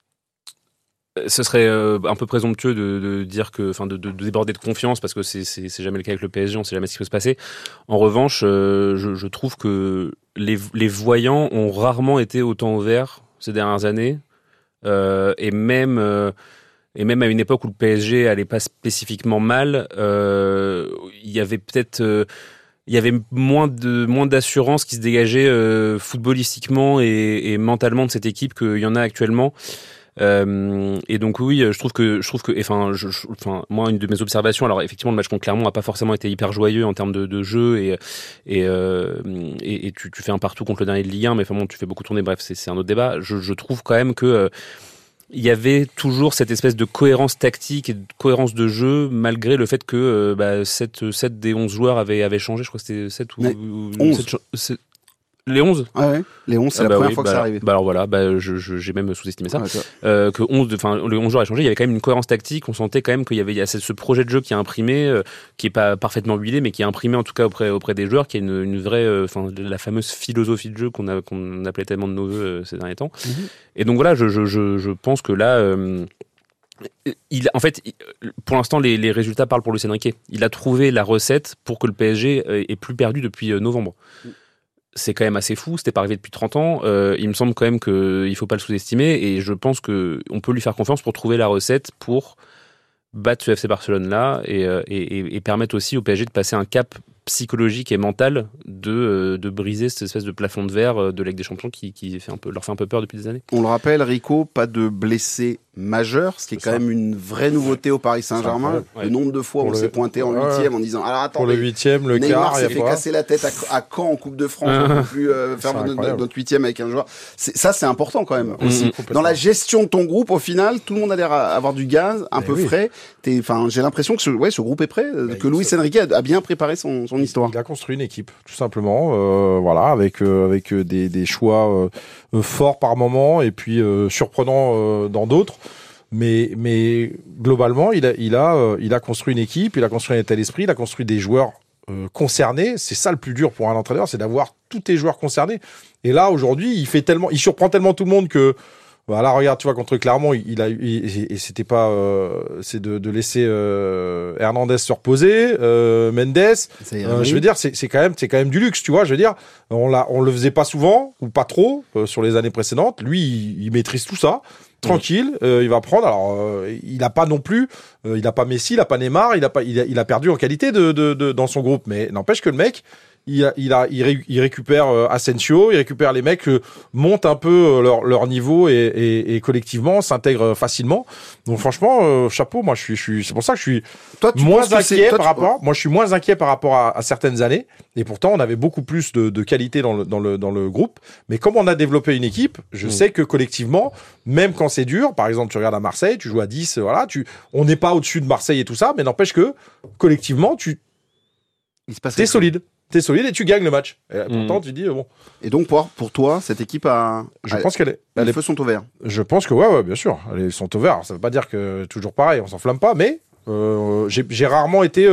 ce serait euh, un peu présomptueux de, de dire que, enfin, de, de, de déborder de confiance parce que c'est, c'est, c'est jamais le cas avec le P S G. On sait jamais ce qui peut se passer. En revanche, euh, je, je trouve que les, les voyants ont rarement été autant au vert ces dernières années, euh, et même. Euh, Et même à une époque où le P S G allait pas spécifiquement mal, euh, il y avait peut-être, euh, il y avait moins de moins d'assurance qui se dégageait euh, footballistiquement et, et mentalement de cette équipe qu'il y en a actuellement. Euh, et donc oui, je trouve que je trouve que, enfin, je, je- enfin, moi, une de mes observations, alors effectivement, le match contre Clermont a pas forcément été hyper joyeux en termes de, de jeu et et, euh, et, et tu, tu fais un partout contre le dernier de Ligue un, mais enfin bon, tu fais beaucoup tourner. Bref, c'est, c'est un autre débat. Je, je trouve quand même que euh, il y avait toujours cette espèce de cohérence tactique et de cohérence de jeu, malgré le fait que euh, bah, sept des onze joueurs avaient, avaient changé. Je crois que c'était sept ou, Ouais. ou onze. sept cha- c'est- les onze. Ah ouais, les onze, c'est Ah la bah première oui, fois que bah ça alors- arrive. Bah alors voilà, bah je, je, j'ai même sous-estimé ça. Ouais, toi. Euh, que onze, enfin les onze joueurs avaient changé, il y avait quand même une cohérence tactique. On sentait quand même qu'il y avait il y a ce ce projet de jeu qui est imprimé, euh, qui est pas parfaitement huilé, mais qui est imprimé en tout cas auprès auprès des joueurs, qui a une, une vraie, euh, enfin la fameuse philosophie de jeu qu'on a qu'on appelait tellement de nos voeux euh, ces derniers temps. Mhm. Et donc voilà, je je je, je pense que là. Euh, il, en fait, il- pour l'instant, les, les résultats parlent pour Luis Enrique. Il a trouvé la recette pour que le P S G euh, ait plus perdu depuis euh, novembre. C'est quand même assez fou, c'était pas arrivé depuis trente ans. Euh, il me semble quand même qu'il ne faut pas le sous-estimer et je pense qu'on peut lui faire confiance pour trouver la recette pour battre ce F C Barcelone-là et, euh, et, et, et permettre aussi au P S G de passer un cap psychologique et mental de, euh, de briser cette espèce de plafond de verre euh, de la Ligue des Champions qui, qui fait un peu, leur fait un peu peur depuis des années. On le rappelle, Rico, pas de blessés majeur, ce qui est C'est quand ça. même une vraie nouveauté au Paris Saint-Germain. Ouais. Le nombre de fois où Pour on le- s'est pointé en Ouais. huitième en disant alors attends, Pour le huitième, le Neymar quart, il s'est y fait a pas. casser la tête à, à Caen en Coupe de France, on ne peut plus euh, faire C'est notre, incroyable. notre huitième avec un joueur. C'est, ça, c'est important quand même aussi. Mhm. Dans la gestion de ton groupe, au final, tout le monde a l'air à avoir du gaz, un Mais peu oui. frais. T'es, enfin, j'ai l'impression que ce, ouais, ce groupe est prêt, euh, Bah, que il Luis se- Enrique a, a bien préparé son, son histoire. Il a construit une équipe, tout simplement, euh, voilà, avec euh, avec euh, des, des choix euh, euh, forts par moment et puis euh, surprenants euh, dans d'autres. Mais mais globalement, il a il a euh, il a construit une équipe, il a construit un état d'esprit, il a construit des joueurs euh, concernés. C'est ça le plus dur pour un entraîneur, c'est d'avoir tous tes joueurs concernés. Et là aujourd'hui, il fait tellement, il surprend tellement tout le monde que voilà, regarde, tu vois, contre Clermont, il, il a eu, il- et c'était pas, euh, c'est de, de laisser euh, Hernandez se reposer, euh, Mendes. Euh, je veux dire, c'est c'est quand même, c'est quand même du luxe, tu vois. Je veux dire, on l'a, on le faisait pas souvent ou pas trop euh, sur les années précédentes. Lui, il, il maîtrise tout ça, tranquille. Euh, il va prendre. Alors, euh, il a pas non plus, euh, il a pas Messi, il a pas Neymar, il a pas, il a, il a perdu en qualité de, de, de dans son groupe. Mais n'empêche que le mec, il a, il a, il, ré- il récupère euh, Asensio, il récupère les mecs, euh, montent un peu euh, leur, leur niveau et, et, et collectivement s'intègrent facilement. Donc franchement, euh, chapeau. Moi, je suis, je suis, c'est pour ça que je suis Toi, tu moins penses que c'est- inquiet toi, par tu- rapport. Moi, je suis moins inquiet par rapport à, à certaines années. Et pourtant, on avait beaucoup plus de, de qualité dans le, dans le, dans le groupe. Mais comme on a développé une équipe, je Mm. sais que collectivement, même quand c'est dur, par exemple, tu regardes à Marseille, tu joues à dix, voilà, tu, on n'est pas au-dessus de Marseille et tout ça, mais n'empêche que collectivement, tu, Il se passe t'es quelque chose. solide. T'es solide et tu gagnes le match. Et Mm. pourtant, tu dis, euh, bon, Et donc, pour, pour toi, cette équipe a, je a- pense qu'elle est, elle les est feux sont au vert. Je pense que ouais, ouais, bien sûr. Ils sont au vert. Alors, ça veut pas dire que toujours pareil, on s'enflamme pas, mais euh, j'ai j'ai rarement été, euh,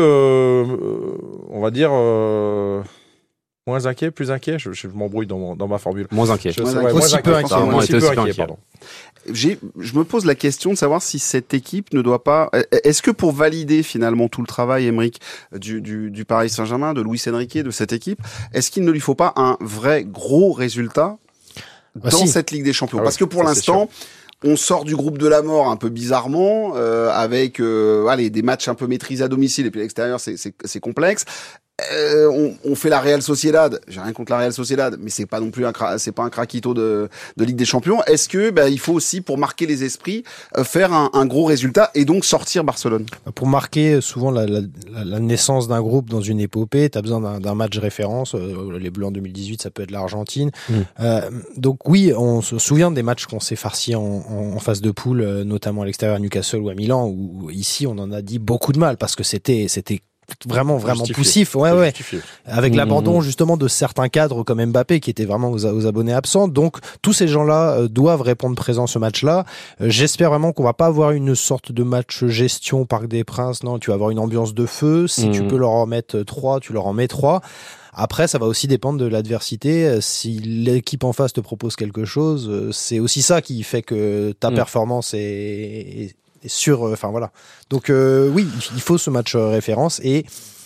euh, on va dire, euh, moins inquiet, plus inquiet. Je, je m'embrouille dans, mon- dans ma formule. Moins inquiet. Je Moins sais- inquiet. Aussi peu inquiet. pardon, Vraiment, aussi été peu aussi peu inquiet, inquiet. pardon. J'ai, je me pose la question de savoir si cette équipe ne doit pas. Est-ce que pour valider finalement tout le travail, Aymeric, du, du, du Paris Saint-Germain, de Luis Enrique, de cette équipe, est-ce qu'il ne lui faut pas un vrai gros résultat Bah dans si. cette Ligue des Champions? Ah Parce que oui, pour ça, c'est l'instant, on sort du groupe de la mort un peu bizarrement, euh, avec euh, allez, des matchs un peu maîtrisés à domicile et puis à l'extérieur, c'est, c'est, c'est complexe. Euh, on, on fait la Real Sociedad. J'ai rien contre la Real Sociedad, mais c'est pas non plus un, cra- c'est pas un craquito de, de Ligue des Champions. Est-ce que bah, il faut aussi, pour marquer les esprits, euh, faire un, un gros résultat et donc sortir Barcelone? Pour marquer souvent la, la, la- la naissance d'un groupe dans une épopée, tu as besoin d'un, d'un match référence. Euh, les Bleus en deux mille dix-huit, ça peut être l'Argentine. Mm. Euh, donc oui, on se souvient des matchs qu'on s'est farcis en, en, en phase de poule, euh, notamment à l'extérieur à Newcastle ou à Milan, où, où ici on en a dit beaucoup de mal parce que c'était c'était vraiment vraiment Justifié. poussif. Ouais C'est ouais. justifié. Avec Mmh. l'abandon justement de certains cadres comme Mbappé qui étaient vraiment aux, aux abonnés absents. Donc tous ces gens-là euh, doivent répondre présent ce match-là. Euh, j'espère vraiment qu'on va pas avoir une sorte de match gestion Parc des Princes. Non, tu vas avoir une ambiance de feu. Si Mmh. tu peux leur en mettre trois, tu leur en mets trois. Après, ça va aussi dépendre de l'adversité. Euh, Si l'équipe en face te propose quelque chose, euh, c'est aussi ça qui fait que ta Mmh. performance est, est, est sûre. Enfin voilà. Donc euh, oui, il faut ce match euh, référence et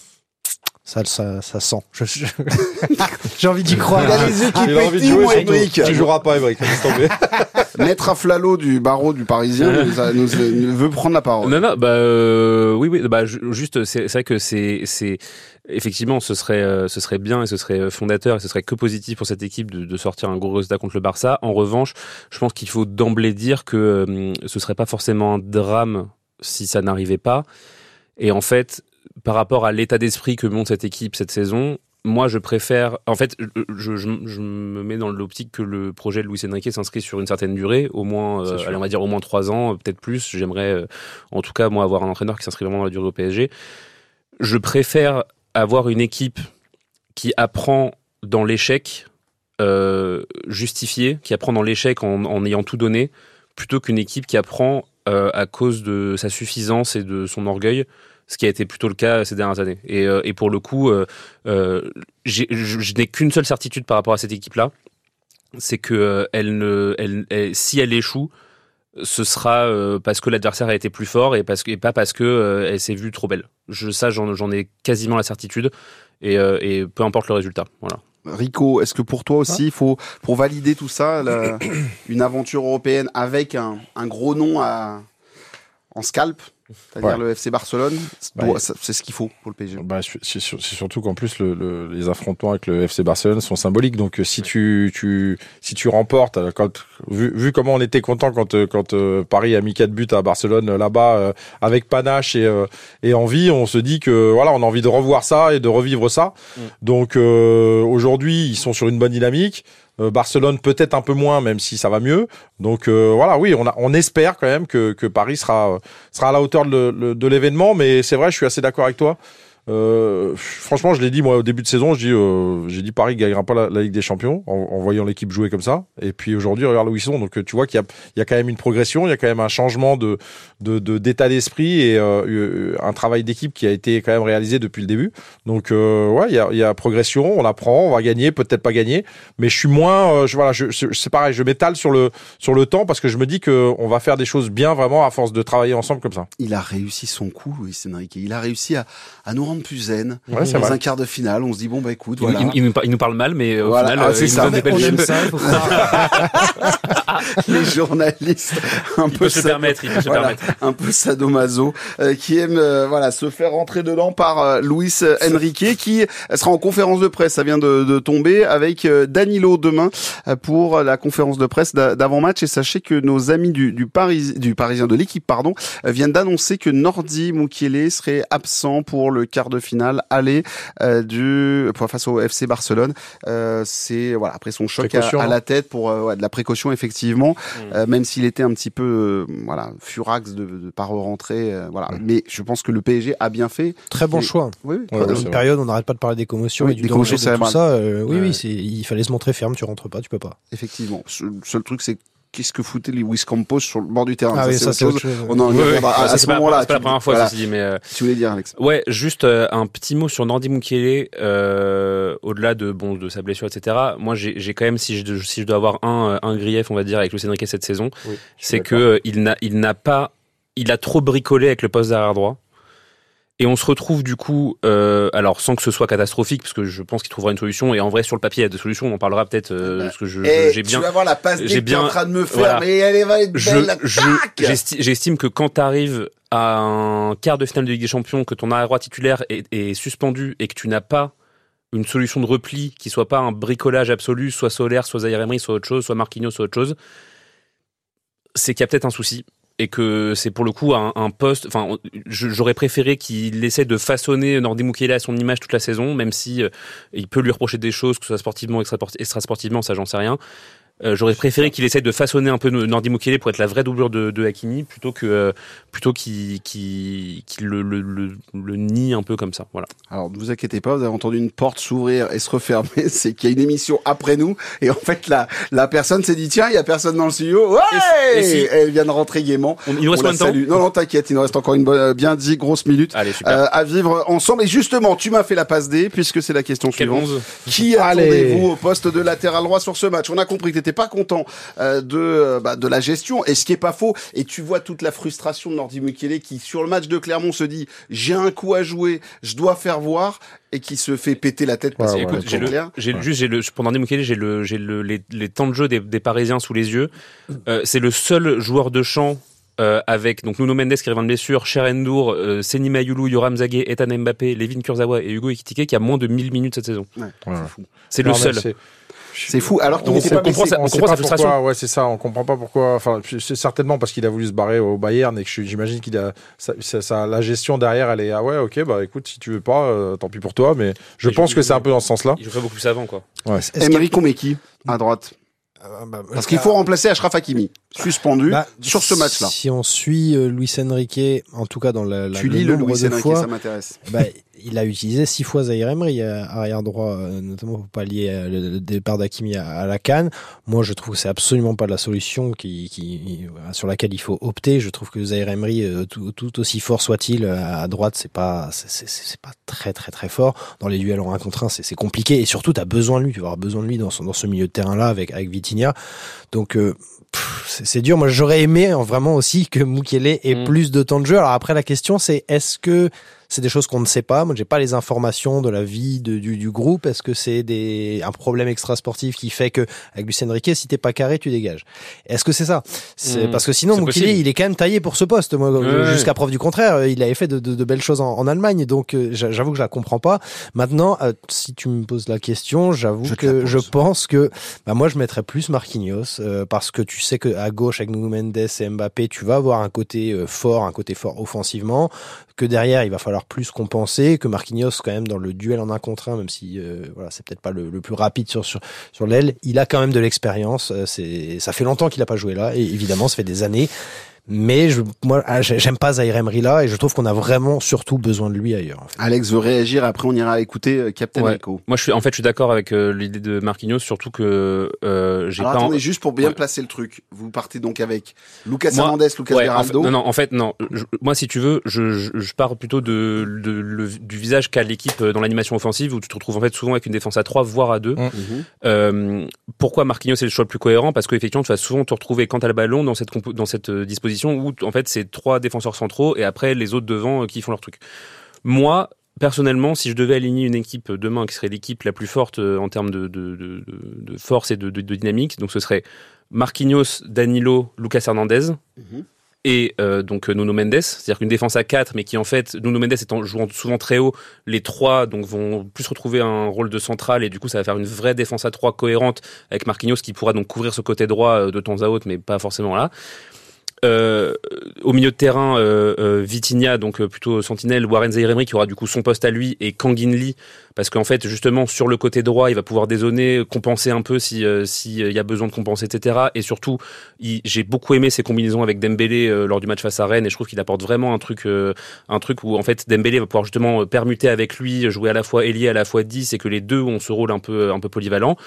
ça, ça, ça sent. Je- je- J'ai envie d'y croire. Il a les yeux qui Il a envie de pétillent, jouer, moi, surtout. Aymeric. Tu joueras pas, Aymeric. Laisse tomber. Maître Aflalo du barreau du Parisien nous, a- nous, nous veut prendre la parole. Non, non, bah euh, oui, oui, bah ju- juste, c'est c'est vrai que c'est, c'est effectivement, ce serait, euh, ce serait bien et ce serait fondateur et ce serait que positif pour cette équipe de, de sortir un gros résultat contre le Barça. En revanche, je pense qu'il faut d'emblée dire que euh, ce serait pas forcément un drame si ça n'arrivait pas. Et en fait, par rapport à l'état d'esprit que montre cette équipe cette saison, moi, je préfère. En fait, je, je, je me mets dans l'optique que le projet de Luis Enrique s'inscrit sur une certaine durée, au moins, euh, C'est sûr. allez, on va dire au moins trois ans, euh, peut-être plus. J'aimerais, euh, en tout cas, moi, avoir un entraîneur qui s'inscrit vraiment dans la durée au P S G. Je préfère avoir une équipe qui apprend dans l'échec, euh, justifié, qui apprend dans l'échec en, en ayant tout donné, plutôt qu'une équipe qui apprend euh, à cause de sa suffisance et de son orgueil, ce qui a été plutôt le cas ces dernières années. Et, euh, et pour le coup, euh, euh, j'ai- je je n'ai qu'une seule certitude par rapport à cette équipe-là, c'est que euh, elle ne, elle, elle- si elle échoue, ce sera euh, parce que l'adversaire a été plus fort et, parce que, et pas parce que euh, elle s'est vue trop belle. Je, ça, j'en, j'en ai quasiment la certitude, et, euh, et peu importe le résultat. Voilà. Rico, est-ce que pour toi aussi, il faut, pour valider tout ça, la- une aventure européenne avec un, un gros nom à, en scalp, c'est-à-dire Ouais. le F C Barcelone, c'est, Bah, doit- ça- c'est ce qu'il faut pour le P S G. Bah, c'est, c'est sur- c'est surtout qu'en plus le, le, les affrontements avec le F C Barcelone sont symboliques. Donc euh, si tu, tu si tu remportes, euh, quand vu, vu comment on était content quand euh, quand euh, Paris a mis quatre buts à Barcelone euh, là-bas euh, avec panache et euh, et envie, on se dit que voilà, on a envie de revoir ça et de revivre ça. Mm. Donc euh, aujourd'hui, ils sont sur une bonne dynamique. Euh, Barcelone peut-être un peu moins, même si ça va mieux. Donc euh, voilà, oui, on, a, on espère quand même que, que Paris sera, sera à la hauteur de, le, de l'événement. Mais c'est vrai, je suis assez d'accord avec toi. Euh, franchement, je l'ai dit moi au début de saison, je dis, euh, j'ai dit Paris gagnera pas la, la Ligue des Champions en, en voyant l'équipe jouer comme ça. Et puis aujourd'hui, regarde où ils sont. Donc tu vois qu'il y a, il y a quand même une progression, il y a quand même un changement de, de, de d'état d'esprit et euh, un travail d'équipe qui a été quand même réalisé depuis le début. Donc euh, ouais, il y a, il y a progression, on apprend, on va gagner, peut-être pas gagner, mais je suis moins, euh, je, voilà, je, je, c'est pareil, je m'étale sur le sur le temps parce que je me dis que on va faire des choses bien vraiment à force de travailler ensemble comme ça. Il a réussi son coup, Luis Enrique. Il a réussi à, à nous rendre plus zen. Ouais, c'est Dans vrai. un quart de finale, on se dit bon bah écoute, Il, voilà. il- il nous, par- il nous parle mal, mais au Voilà. final, Ah, euh, c'est il ça. nous donne des belles On aime choses. ça, il faut croire. Les journalistes un Il peu peut se le sa- permettre, il peut se le voilà, permettre. un peu sadomaso euh, qui aime euh, voilà se faire rentrer dedans par euh, Luis Enrique qui sera en conférence de presse, ça vient de, de tomber avec euh, Danilo demain euh, pour la conférence de presse d'a- d'avant-match. Et sachez que nos amis du du, Paris, du Parisien de l'équipe pardon euh, viennent d'annoncer que Nordi Mukiele serait absent pour le quart de finale aller euh, du pour, face au F C Barcelone. Euh, c'est voilà après son choc à, Précaution, à hein. la tête pour euh, ouais, de la précaution effectivement. Euh, même s'il était un petit peu euh, voilà furax de ne pas re-rentrer euh, voilà Mm. mais je pense que le P S G a bien fait. Très bon Et- choix. Oui, oui. Ouais, Dans ouais, une c'est vrai. période, on n'arrête pas de parler des commotions Oui, et du des danger commotions de tout cérébrales. ça. euh, oui, Ouais. oui, c'est, il fallait se montrer ferme. Tu rentres pas, tu peux pas. Effectivement. Le seul truc c'est qu'est-ce que foutait Luis Campos sur le bord du terrain. Ah ça, oui, c'est ça autre c'est chose. autre chose. On en Ouais, ouais. reviendra à, Ça, à c'est ce pas, moment-là. c'est pas la tu- première fois, voilà. ceci dit, mais euh, Tu voulais dire Alex. ouais, juste euh, un petit mot sur Nordi Mukiele, euh, au-delà de bon de sa blessure, et cetera. Moi, j'ai, j'ai quand même, si je, si je dois avoir un, un grief, on va dire, avec Luis Enrique cette saison, Oui, je suis c'est d'accord. que euh, il n'a, il n'a pas, il a trop bricolé avec le poste d'arrière droit. Et on se retrouve du coup, euh, alors sans que ce soit catastrophique, parce que je pense qu'il trouvera une solution. Et en vrai, sur le papier, il y a des solutions. On en parlera peut-être, euh, parce que je, Eh, j'ai tu bien. vas voir la passe D j'ai que tu es en bien- train de me faire, voilà. mais elle va être Je, belle. je, Tac j'esti- j'estime que quand tu arrives à un quart de finale de Ligue des Champions, que ton arrière droit titulaire est, est suspendu et que tu n'as pas une solution de repli qui soit pas un bricolage absolu, soit Solaire, soit Zaïre Emery, soit autre chose, soit Marquinhos, soit autre chose, c'est qu'il y a peut-être un souci. Et que c'est pour le coup un, un poste. Enfin, on- je- j'aurais préféré qu'il essaie de façonner Nordi Mukiele à son image toute la saison, même si euh, il peut lui reprocher des choses, que ce soit sportivement, extra, extra sportivement, ça j'en sais rien. Euh, j'aurais préféré qu'il essaie de façonner un peu Nordi Mukiele pour être la vraie doublure de, de Hakimi, plutôt que euh, plutôt qu'il qu'il qu'il le, le, le, le nie un peu comme ça. Voilà. Alors ne vous inquiétez pas, vous avez entendu une porte s'ouvrir et se refermer, c'est qu'il y a une émission après nous et en fait la la personne s'est dit tiens il y a personne dans le studio, ouais, Et si- et si- elle vient de rentrer gaiement. On, il nous On reste la combien de temps? salue. Non non t'inquiète, il nous reste encore une bonne, bien dix grosses minutes Allez, super. euh, à vivre ensemble et justement tu m'as fait la passe D puisque c'est la question Quel suivante. onze? Qui Allez. attendez-vous au poste de latéral droit sur ce match? On a compris que t'étais pas content euh, de euh, bah, de la gestion et ce qui est pas faux et tu vois toute la frustration de Nordi Mukiele qui sur le match de Clermont se dit j'ai un coup à jouer, je dois faire voir et qui se fait péter la tête parce Ouais, que ouais, écoute, j'ai c'est le, clair. j'ai Ouais. juste j'ai le pour Nordi Mukiele, j'ai le j'ai le les, les temps de jeu des, des Parisiens sous les yeux. Euh, c'est le seul joueur de champ euh, avec donc Nuno Mendes qui revient de blessure, Cher N'Dour, euh, Seny Mayulu, Yoram Zagué, Ethan Mbappé, Levin Kurzawa et Hugo Ekitike qui a moins de mille minutes cette saison. Ouais, Ouais. c'est fou. C'est Non, le mais seul. c'est- C'est fou. Alors qu'il On, n'était on pas comprend blessé. ça. on on sait comprend pas sa frustration. pourquoi, ouais, c'est ça, on comprend pas pourquoi, enfin, c'est certainement parce qu'il a voulu se barrer au Bayern et que je- j'imagine qu'il a, ça, ça, ça- la gestion derrière, elle est, ah ouais, ok, bah écoute, si tu veux pas, euh, tant pis pour toi, mais je Mais pense je- que c'est un peu dans ce sens-là. Il jouerait beaucoup plus avant quoi. Est-ce qu'il y a- Emery on met qui à droite? Ah, bah, Parce qu'il faut remplacer Achraf Hakimi, suspendu Bah, sur ce match-là. Si on suit euh, Luis Enrique, en tout cas dans la, la Tu lis le nombre Luis de Enrique, fois, ça m'intéresse. bah, il a utilisé six fois Zaïre Emery euh, arrière droit, euh, notamment pour pallier euh, le, le départ d'Hakimi à, à la CAN. Moi, je trouve que c'est absolument pas la solution qui, qui, voilà, sur laquelle il faut opter. Je trouve que Zaïre Emery, euh, tout, tout aussi fort soit-il, euh, à droite, c'est pas, c'est, c'est, c'est pas très très très fort. Dans les duels en un contre un, c'est, c'est compliqué. Et surtout, t'as besoin de lui. Tu vas avoir besoin de lui dans, son, dans ce milieu de terrain-là avec, avec Vitinha. Donc, euh, pff, c'est, c'est dur. Moi, j'aurais aimé hein, vraiment aussi que Mukiele ait Mm. plus de temps de jeu. Alors après, la question, c'est est-ce que c'est des choses qu'on ne sait pas. Moi, j'ai pas les informations de la vie de, du, du groupe. Est-ce que c'est des, un problème extra-sportif qui fait que, avec Luis Enrique, si t'es pas carré, tu dégages? Est-ce que c'est ça? C'est, mmh, parce que sinon, Mukiele, il est quand même taillé pour ce poste. Moi, ouais, jusqu'à preuve du contraire, il avait fait de, de, de belles choses en, en Allemagne. Donc, euh, j'avoue que je la comprends pas. Maintenant, euh, si tu me poses la question, j'avoue je que je pense que, bah, moi, je mettrais plus Marquinhos, euh, parce que tu sais que à gauche, avec Nuno Mendes et Mbappé, tu vas avoir un côté euh, fort, un côté fort offensivement, que derrière, il va falloir plus compenser, que Marquinhos, quand même, dans le duel en un contre un, même si, euh, voilà, c'est peut-être pas le, le plus rapide sur, sur, sur l'aile, il a quand même de l'expérience. Euh, c'est, ça fait longtemps qu'il a pas joué là, et évidemment, ça fait des années. Mais je, moi, j'aime pas Zaïre Emery là, et je trouve qu'on a vraiment surtout besoin de lui ailleurs. En fait. Alex veut réagir, après on ira écouter euh, Captain ouais. Rico. Moi, je suis, en fait, je suis d'accord avec euh, l'idée de Marquinhos, surtout que euh, j'ai Alors, pas. Attendez, en... juste pour bien ouais. placer le truc. Vous partez donc avec Lucas moi, Hernandez, Lucas ouais, Beraldo. En fait, non, non, en fait, non. Je, moi, si tu veux, je, je, je pars plutôt de, de, le, du visage qu'a l'équipe dans l'animation offensive, où tu te retrouves en fait souvent avec une défense à trois, voire à deux. Mmh. Euh, pourquoi Marquinhos est le choix le plus cohérent? Parce qu'effectivement, tu vas souvent te retrouver quand t'as le ballon dans cette compo- dans cette disposition où en fait c'est trois défenseurs centraux et après les autres devant euh, qui font leur truc. Moi, personnellement, si je devais aligner une équipe demain qui serait l'équipe la plus forte euh, en termes de, de, de, de force et de, de, de dynamique, donc ce serait Marquinhos, Danilo, Lucas Hernandez mm-hmm. et euh, donc Nuno Mendes, c'est-à-dire qu'une défense à quatre, mais qui en fait, Nuno Mendes étant jouant souvent très haut, les trois donc vont plus retrouver un rôle de central et du coup ça va faire une vraie défense à trois cohérente avec Marquinhos qui pourra donc couvrir ce côté droit de temps à autre, mais pas forcément là. Euh, au milieu de terrain, euh, euh, Vitinha, donc euh, plutôt sentinelle, Warren Zaïre-Emery qui aura du coup son poste à lui et Kangin Lee, parce qu'en fait justement sur le côté droit il va pouvoir dézonner, compenser un peu si euh, si il y a besoin de compenser, et cetera. Et surtout, il, j'ai beaucoup aimé ses combinaisons avec Dembélé euh, lors du match face à Rennes et je trouve qu'il apporte vraiment un truc euh, un truc où en fait Dembélé va pouvoir justement permuter avec lui, jouer à la fois ailier à la fois dix et que les deux ont ce rôle un peu un peu polyvalent.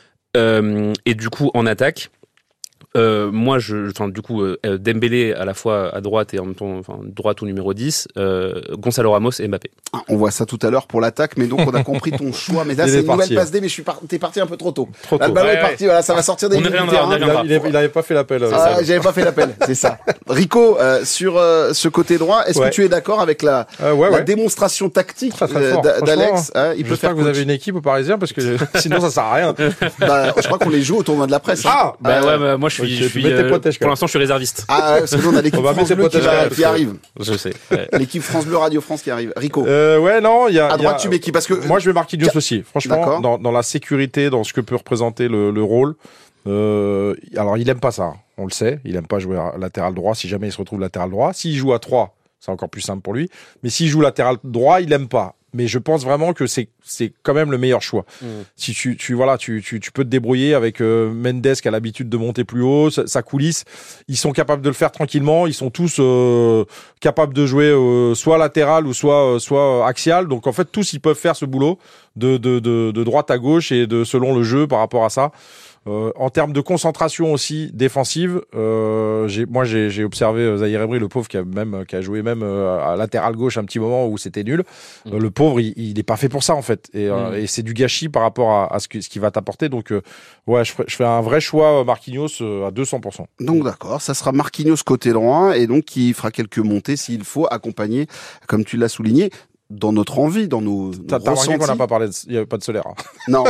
Euh, et du coup en attaque. Euh, moi, je, enfin, du coup, euh, Dembélé à la fois à droite et en même temps, enfin, droite ou numéro dix, euh, Gonzalo Ramos et Mbappé. Ah, on voit ça tout à l'heure pour l'attaque, mais donc on a compris ton choix. Mais là, c'est une parti, nouvelle passe D, mais je suis par... t'es parti un peu trop tôt. Trop là, tôt. le ballon ouais, est parti, ouais. Voilà, ça va sortir des lignes du terrain. Il, il, il avait pas fait l'appel. Ah, j'avais pas fait l'appel, c'est ça. Rico, euh, sur euh, ce côté droit, est-ce ouais. que tu es d'accord avec la, euh, ouais, la ouais. démonstration tactique très, très fort, euh, d'Alex hein, il peut faire que vous avez une équipe au Parisien, parce que sinon ça sert à rien. Bah, je crois qu'on les joue au tournoi de la presse. Ah, bah ouais, bah, moi je suis, je suis pour l'instant je suis réserviste. Ah, parce que nous on a l'équipe France Bleu qui, va, qui arrive. Je sais. Ouais. L'équipe France Bleu Radio France qui arrive. Rico. Euh, ouais, non, il y a. À droite, y a, tu mets qui? Parce que moi, je vais Marquinhos a... aussi. Franchement, dans, dans la sécurité, dans ce que peut représenter le, le rôle. Euh, alors, il aime pas ça. On le sait. Il aime pas jouer à latéral droit. Si jamais il se retrouve latéral droit, s'il joue à trois, c'est encore plus simple pour lui. Mais s'il joue latéral droit, il aime pas. Mais je pense vraiment que c'est c'est quand même le meilleur choix. Mmh. Si tu tu voilà, tu tu tu peux te débrouiller avec euh, Mendes qui a l'habitude de monter plus haut, sa, sa coulisse, ils sont capables de le faire tranquillement, ils sont tous euh, capables de jouer euh, soit latéral ou soit euh, soit axial. Donc en fait tous ils peuvent faire ce boulot de de de de droite à gauche et de selon le jeu par rapport à ça. Euh, en termes de concentration aussi défensive, euh, j'ai, moi j'ai, j'ai observé Zaïre Emery, le pauvre qui a même qui a joué même euh, à latéral gauche un petit moment où c'était nul. Mmh. Euh, le pauvre, il, il est pas fait pour ça en fait, et, mmh. euh, et c'est du gâchis par rapport à, à ce, que, ce qu'il va t'apporter. Donc euh, ouais, je, je fais un vrai choix Marquinhos euh, à deux cents pour cent. Donc d'accord, ça sera Marquinhos côté droit et donc qui fera quelques montées s'il faut, accompagner, comme tu l'as souligné, dans notre envie, dans nos, nos T'as, t'as remarqué qu'on n'a pas parlé, il n'y avait pas de Soler. Hein. Non.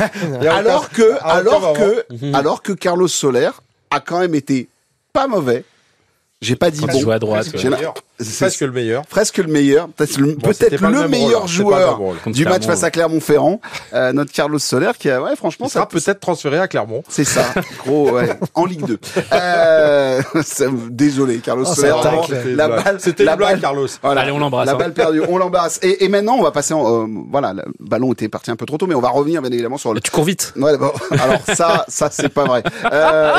alors que, alors que, alors que Carlos Soler a quand même été pas mauvais. J'ai pas dit quand bon. Il joue à droite. J'ai la... C'est presque le meilleur. Presque le meilleur. Peut-être le, bon, peut-être le, le meilleur rôle, joueur du match face à Clermont-Ferrand. Euh, notre Carlos Soler qui a, ouais, franchement, il sera ça peut-être transféré à Clermont. C'est ça. Gros, ouais. En Ligue deux. Euh, désolé, Carlos oh, Soler. Vraiment, la balle, c'était la une blague, balle, Carlos. Voilà, allez, on l'embrasse. La hein. balle perdue, on l'embrasse. Et, et maintenant, on va passer en, euh, voilà, le ballon était parti un peu trop tôt, mais on va revenir, bien évidemment, sur le. Tu cours vite. Ouais, bon, alors ça, ça, c'est pas vrai. Euh,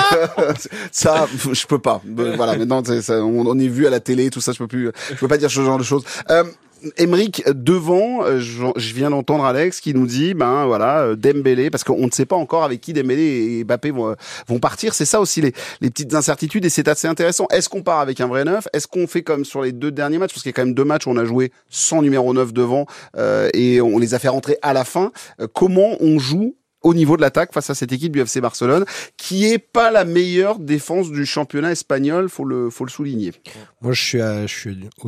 ça, je peux pas. Voilà, maintenant, c'est, ça, on, on est vu à la télé, tout ça, je peux plus, je peux pas dire ce genre de choses. Euh, Emeric, devant, je, je viens d'entendre Alex qui nous dit, ben voilà, Dembélé, parce qu'on ne sait pas encore avec qui Dembélé et Mbappé vont, vont partir. C'est ça aussi les, les petites incertitudes et c'est assez intéressant. Est-ce qu'on part avec un vrai neuf? Est-ce qu'on fait comme sur les deux derniers matchs? Parce qu'il y a quand même deux matchs où on a joué sans numéro neuf devant euh, et on les a fait rentrer à la fin. Euh, comment on joue au niveau de l'attaque face à cette équipe du F C Barcelone, qui est pas la meilleure défense du championnat espagnol, faut le, faut le souligner. Moi, je suis, à, je suis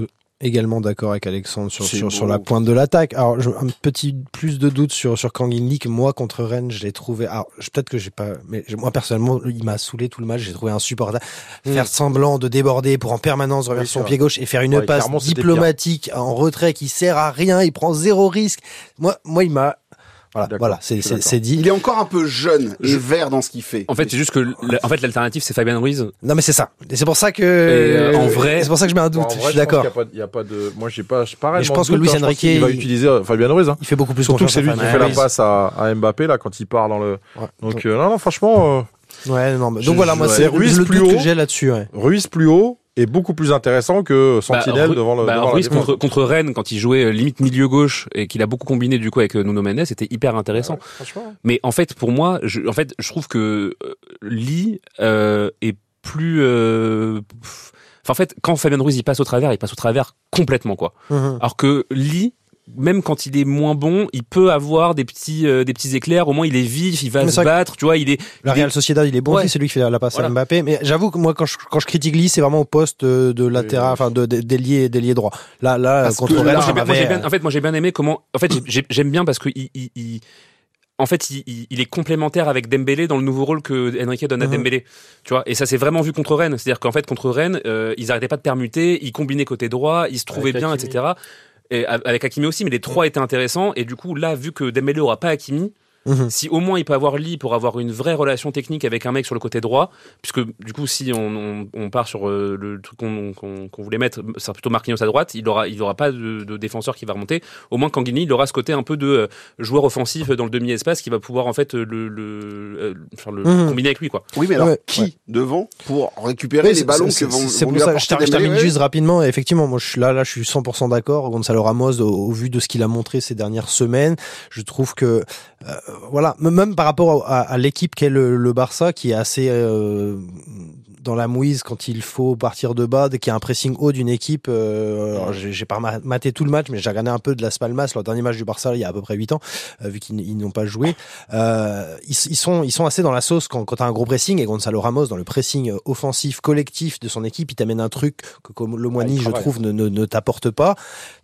Également d'accord avec Alexandre sur, C'est sur, beau. sur la pointe de l'attaque. Alors, je, un petit plus de doute sur, sur Kangin Lee, que moi, contre Rennes, je l'ai trouvé, alors, je- peut-être que j'ai pas, mais moi, personnellement, il m'a saoulé tout le match, j'ai trouvé insupportable. Mm. Faire semblant de déborder pour en permanence revenir Oui, sur son c'est pied gauche et faire une Ouais, passe clairement, c'était diplomatique en retrait qui sert à rien, il prend zéro risque. Moi, moi, il m'a, voilà, D'accord, voilà, c'est, je suis c'est, d'accord. c'est dit. Il est encore un peu jeune et Je- vert dans ce qu'il fait. En fait, c'est juste que l- en fait l'alternative c'est Fabien Ruiz. Non, mais c'est ça. Et c'est pour ça que, euh, en vrai- c'est pour ça que je mets un doute. Bon, en vrai, je suis je pense d'accord. qu'il y a pas- Il y a pas de. Moi, j'ai pas. Je pas Mais je réellement pense de que doute, Luis hein. Je pense Enrique, qu'il va il- utiliser euh, Fabien Ruiz. Hein. Il fait beaucoup plus Surtout que confiance c'est à lui qui Fabien fait la Ruiz. passe à, à Mbappé là quand il part dans le. Ouais. Donc euh, non, non, franchement, euh, Ouais, non, mais Je- donc voilà, moi, je- c'est ouais, Ruiz le plus doute que haut. j'ai là-dessus, ouais. Ruiz plus haut est beaucoup plus intéressant que Sentinelle Bah, devant le. bah, devant la Ruiz défense. contre, contre Rennes quand il jouait euh, limite milieu gauche et qu'il a beaucoup combiné du coup avec euh, Nuno Mendes, c'était hyper intéressant. Ouais, franchement. Mais en fait, pour moi, je, en fait, je trouve que euh, Lee euh, est plus. euh, pff, Enfin, en fait, quand Fabien Ruiz il passe au travers, il passe au travers complètement quoi. Mhm. Alors que Lee, même quand il est moins bon, il peut avoir des petits euh, des petits éclairs. Au moins, il est vif, il va Mais se c'est vrai que battre. Tu vois, il est. La il est- Real Sociedad, il est bon Ouais. aussi, c'est lui qui fait la passe Voilà. à Mbappé. Mais j'avoue que moi, quand je, quand je critique Lee, c'est vraiment au poste de, de latéral, Oui. enfin, de, de, d'ailier, d'ailier droit. Là, là, Parce contre que Rennes, là, Moi, ça j'ai bien- moi, m'avait- j'ai bien- en fait, moi j'ai bien aimé comment. En fait, j'ai- j'ai- j'aime bien parce que il, il, il- en fait, il, il- il est complémentaire avec Dembélé dans le nouveau rôle que Enrique donne à Mhm. Dembélé. Tu vois, et ça s'est vraiment vu contre Rennes. C'est-à-dire qu'en fait, contre Rennes, euh, ils arrêtaient pas de permuter, ils combinaient côté droit, ils se trouvaient Avec bien, Hakimi. et cetera. Et a- avec Hakimi aussi, mais les trois étaient intéressants. Et du coup, là, vu que Dembélé aura pas Hakimi, Mhm. si au moins il peut avoir Lee pour avoir une vraie relation technique avec un mec sur le côté droit, puisque du coup si on, on, on part sur euh, le truc qu'on qu'on qu'on voulait mettre, c'est plutôt Marquinhos à droite, il aura il aura pas de, de défenseur qui va remonter. Au moins Kangini, il aura ce côté un peu de euh, joueur offensif dans le demi-espace qui va pouvoir en fait le le, euh, enfin, le Mhm. combiner avec lui quoi. Oui, mais alors Ouais, qui ouais. devant pour récupérer Oui, les c'est- ballons c'est- que vont, c'est vont pour lui ça, je apporter ter- je Dembélé, termine ouais. juste rapidement. Effectivement, moi, je suis là, là, je suis cent pour cent d'accord. Gonzalo Ramos, au, au vu de ce qu'il a montré ces dernières semaines, je trouve que, euh, voilà, m- même par rapport à, à l'équipe qu'est le, le Barça, qui est assez euh, dans la mouise quand il faut partir de bas, qui a un pressing haut d'une équipe. Euh, alors, j'ai, j'ai pas ma- maté tout le match, mais j'ai regardé un peu de Las Palmas, leur dernier match du Barça, il y a à peu près huit ans, euh, vu qu'ils n- ils n'ont pas joué. Euh, ils, ils sont, ils sont assez dans la sauce quand, quand t'as un gros pressing, et Gonzalo Ramos, dans le pressing euh, offensif collectif de son équipe, il t'amène un truc que comme le Moigny, Ouais, il je travaille. trouve, ne, ne, ne t'apporte pas.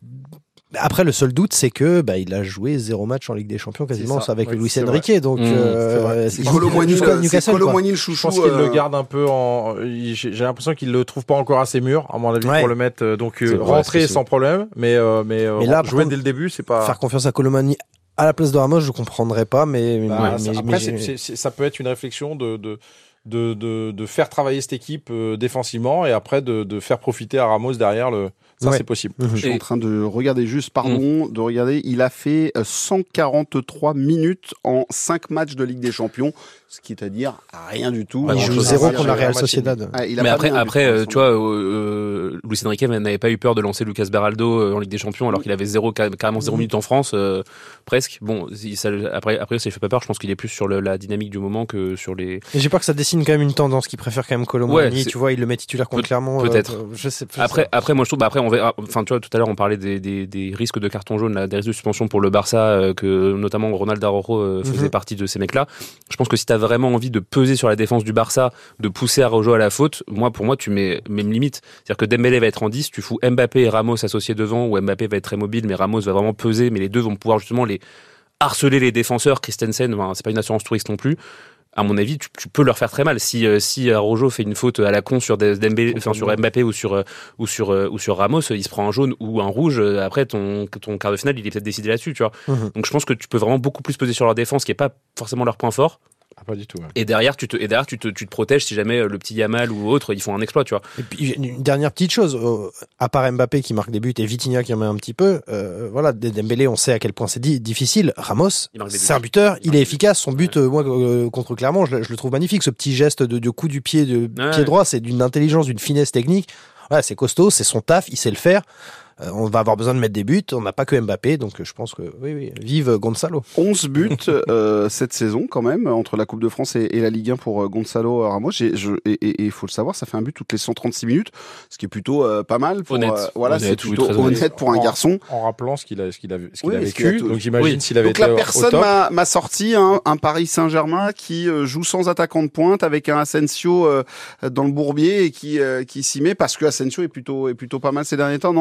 Après, le seul doute, c'est que bah, il a joué zéro match en Ligue des Champions quasiment C'est ça. avec Oui, Luis c'est Enrique, donc Mmh, euh, c'est vrai. il C'est joue Kolo Muani, jusqu'à le- c'est Newcastle, Kolo quoi. Muani le Je chouchou. pense qu'il euh, le garde un peu en. il- J'ai j'ai l'impression qu'il le trouve pas encore assez mûr, à mon avis, Ouais. pour le mettre. euh, Donc C'est euh, vrai, rentrer c'est sans problème, mais euh, mais, euh, Mais là, par jouer contre, dès le début, c'est pas. Faire confiance à Colomani à la place de Ramos, je comprendrais pas, mais, Bah, mais, ça- mais- après, mais c'est- j'ai- c'est- c'est- ça peut être une réflexion de de de de, de faire travailler cette équipe euh, défensivement et après de, de faire profiter à Ramos derrière le. Ça, Ouais. c'est possible. Mhm. Je suis Et- en train de regarder juste, pardon, de regarder. Il a fait euh, cent quarante-trois minutes en cinq matchs de Ligue des Champions, ce qui est à dire rien du tout. Pas il joue grand-chose. zéro Ah, contre la un Real match et Sociedad. demi. Ah, il a Mais pas après, bien après, vu, euh, pour tu vois, euh, euh, Luis Enrique n'avait pas eu peur de lancer Lucas Beraldo euh, en Ligue des Champions alors qu'il avait zéro, carrément zéro minutes en France, euh, presque. Bon, si ça, après, après, ça lui fait pas peur. Je pense qu'il est plus sur le- la dynamique du moment que sur les. Et j'ai peur que ça dessine quand même une tendance qu'il préfère quand même Colomani. Ouais, c'est- tu vois, il le met titulaire contre Peut- Clermont. peut-être. euh, je sais, je Après, sais. après, moi je trouve, bah après on verra. Enfin, tu vois, tout à l'heure on parlait des, des, des risques de carton jaune, là, des risques de suspension pour le Barça, euh, que notamment Ronald Araujo euh, faisait Mhm. partie de ces mecs-là. Je pense que si t'as vraiment envie de peser sur la défense du Barça, de pousser Araujo à la faute, moi pour moi tu mets même limite. C'est-à-dire que Dembélé va être en dix, tu fous Mbappé et Ramos associés devant, ou Mbappé va être très mobile, mais Ramos va vraiment peser, mais les deux vont pouvoir justement les harceler les défenseurs. Christensen, enfin, c'est pas une assurance touriste non plus. À mon avis, tu, tu peux leur faire très mal. Si euh, si Araujo fait une faute à la con sur des- Dembélé, enfin sur Mbappé ou sur euh, ou sur euh, ou sur Ramos, il se prend un jaune ou un rouge. euh, Après ton ton quart de finale, il est peut-être décidé là-dessus, tu vois. Mhm. Donc je pense que tu peux vraiment beaucoup plus peser sur leur défense, qui est pas forcément leur point fort. Ah, pas du tout. Ouais. Et derrière, tu te et derrière tu te tu te protèges si jamais euh, le petit Yamal ou autre ils font un exploit, tu vois. Et puis une dernière petite chose, euh, à part Mbappé qui marque des buts et Vitinha qui en met un petit peu, euh, voilà, Dembélé, on sait à quel point c'est di- difficile. Ramos, Il marque des buts. c'est un buteur, Il il, marque est des efficace. Son but, euh, moi, euh, contre Clermont, je, le- je le trouve magnifique. Ce petit geste de, de coup du pied, de Ouais. pied droit, c'est d'une intelligence, d'une finesse technique. Ouais, c'est costaud, c'est son taf, il sait le faire. Euh, on va avoir besoin de mettre des buts. On n'a pas que Mbappé, donc euh, je pense que oui, oui, vive Gonzalo. onze buts euh, cette saison quand même entre la Coupe de France et, et la Ligue un pour euh, Gonzalo Ramos. J'ai- je- et il faut le savoir, ça fait un but toutes les cent trente-six minutes, ce qui est plutôt euh, pas mal. Pour, Honnête. euh, voilà, Honnête, c'est oui, plutôt très honnête, honnête. pour un En- garçon. En rappelant ce qu'il a ce qu'il a ce qu'il Oui, a ce qu'il a vécu. tout- Donc j'imagine Oui. s'il avait Donc été la au- au personne top. m'a m'a sorti un, un Paris Saint-Germain qui euh, joue sans attaquant de pointe avec un Asensio euh, dans le bourbier et qui euh, qui s'y met parce que Asensio est plutôt est plutôt pas mal ces derniers temps, non? Je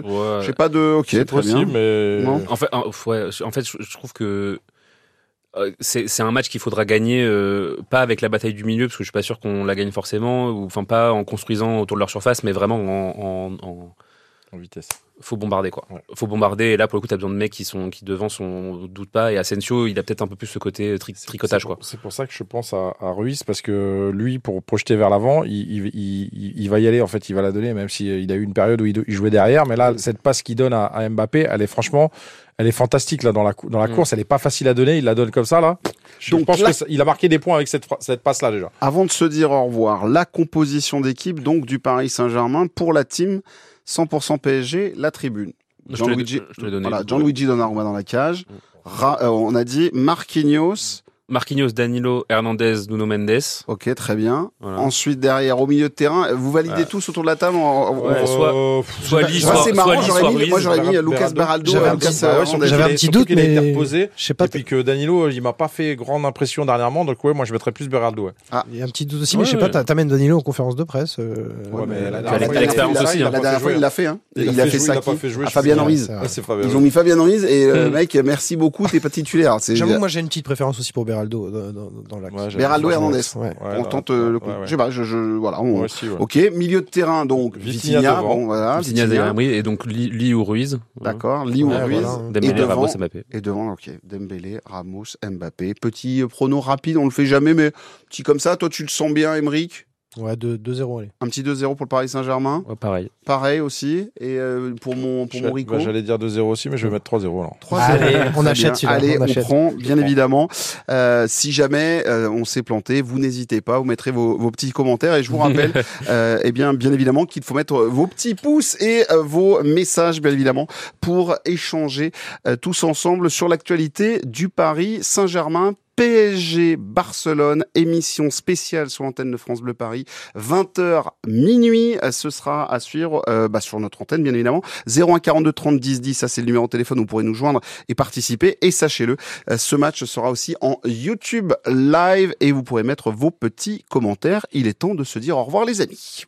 Ouais. J'ai pas de. Ok, C'est très possible, bien. mais Non. En fait, en, ouais, en fait, je, je trouve que euh, c'est, c'est un match qu'il faudra gagner, euh, pas avec la bataille du milieu, parce que je suis pas sûr qu'on la gagne forcément, ou enfin pas en construisant autour de leur surface, mais vraiment en, en, en... en vitesse. faut bombarder quoi. Ouais. Faut bombarder et là pour le coup t'as besoin de mecs qui sont qui devant sont doute pas et Asensio il a peut-être un peu plus ce côté tri- tricotage c'est quoi. pour, c'est pour ça que je pense à, à Ruiz parce que lui pour projeter vers l'avant il, il, il, il va y aller en fait, il va la donner même s'il a eu une période où il, il jouait derrière, mais là cette passe qu'il donne à, à Mbappé elle est franchement elle est fantastique là dans la dans la Mm. course, elle est pas facile à donner, il la donne comme ça là. Je Donc pense là- qu'il a marqué des points avec cette cette passe là déjà. Avant de se dire au revoir, la composition d'équipe donc du Paris Saint-Germain pour la team cent pour cent P S G, la tribune. Je te l'ai- Gianluigi, je te l'ai donné. voilà, Gianluigi Donnarumma dans la cage. Ra- euh, on a dit Marquinhos. Marquinhos, Danilo, Hernandez, Nuno Mendes. Ok, très bien. Voilà. Ensuite, derrière, au milieu de terrain, vous validez Ouais. tous autour de la table. en- en- Ouais, en- soit- Euh, soit Bah, Lee, bah, soit- c'est marrant, soit Lee, j'aurais soit mis, Ruiz. moi j'aurais mis Beraldo. Lucas Beraldo, J'avais et un Lucas petit- euh, ouais, Hernandez. j'avais un qu'il est- petit surtout doute, qu'il a mais- interposé, Je sais pas. et puis que Danilo il m'a pas fait grande impression dernièrement, donc ouais moi je mettrais plus Beraldo. Ouais. Il y a un petit doute aussi, Ouais, mais je sais pas, ouais. t'a- t'amènes Danilo en conférence de presse. euh, Ouais, mais la La dernière T'as fois, il a l'expérience fait- aussi, il a La pas dernière fait fois, jouer. il l'a fait. Hein. Il a Il a fait fait jouer, ça il a qui pas fait jouer, à je Fabien suis Ruiz. c'est vrai. Ouais, c'est Fabien Ils Ruiz. ont mis Fabien Ruiz et euh, Mm. mec, merci beaucoup, t'es pas titulaire. C'est J'avoue, moi j'ai une petite préférence aussi pour Beraldo dans, dans, dans l'axe. Ouais, j'avais- Beraldo et Hernandez. Ouais. Ouais, On là, tente euh, le ouais, coup. ouais. Je sais pas, je, je voilà. on- Moi aussi, ouais. Ok, milieu de terrain donc Vitinha Vitinha, devant. bon voilà, Vitinha, Vitinha. Emery, et donc Lee, Lee ou Ruiz. D'accord, Lee ou Ouais, Ruiz. voilà. Et Dembélé, devant, Ramos, Mbappé. et devant, ok, Dembélé, Ramos, Mbappé. Petit euh, prono rapide, on le fait jamais, mais petit comme ça. Toi, tu le sens bien, Emeric. Ouais, deux zéro, allez. Un petit deux zéro pour le Paris Saint-Germain. Ouais, pareil. Pareil aussi. Et euh, pour mon pour Je- mon Rico. bah, j'allais dire deux zéro aussi, mais je vais mettre trois zéro alors. trois zéro. Allez, on Très achète bien. celui-là, Allez, on on, achète. prend, bien évidemment. Euh, si jamais euh, on s'est planté, vous n'hésitez pas, vous mettrez vos, vos petits commentaires. Et je vous rappelle, euh, eh bien, bien évidemment, qu'il faut mettre vos petits pouces et euh, vos messages, bien évidemment, pour échanger euh, tous ensemble sur l'actualité du Paris Saint-Germain. P S G Barcelone, émission spéciale sur l'antenne de France Bleu Paris, vingt heures minuit, ce sera à suivre euh, bah, sur notre antenne bien évidemment, zéro un quarante-deux trente dix dix, ça c'est le numéro de téléphone où vous pourrez nous joindre et participer, et sachez-le, euh, ce match sera aussi en YouTube live et vous pourrez mettre vos petits commentaires. Il est temps de se dire au revoir les amis.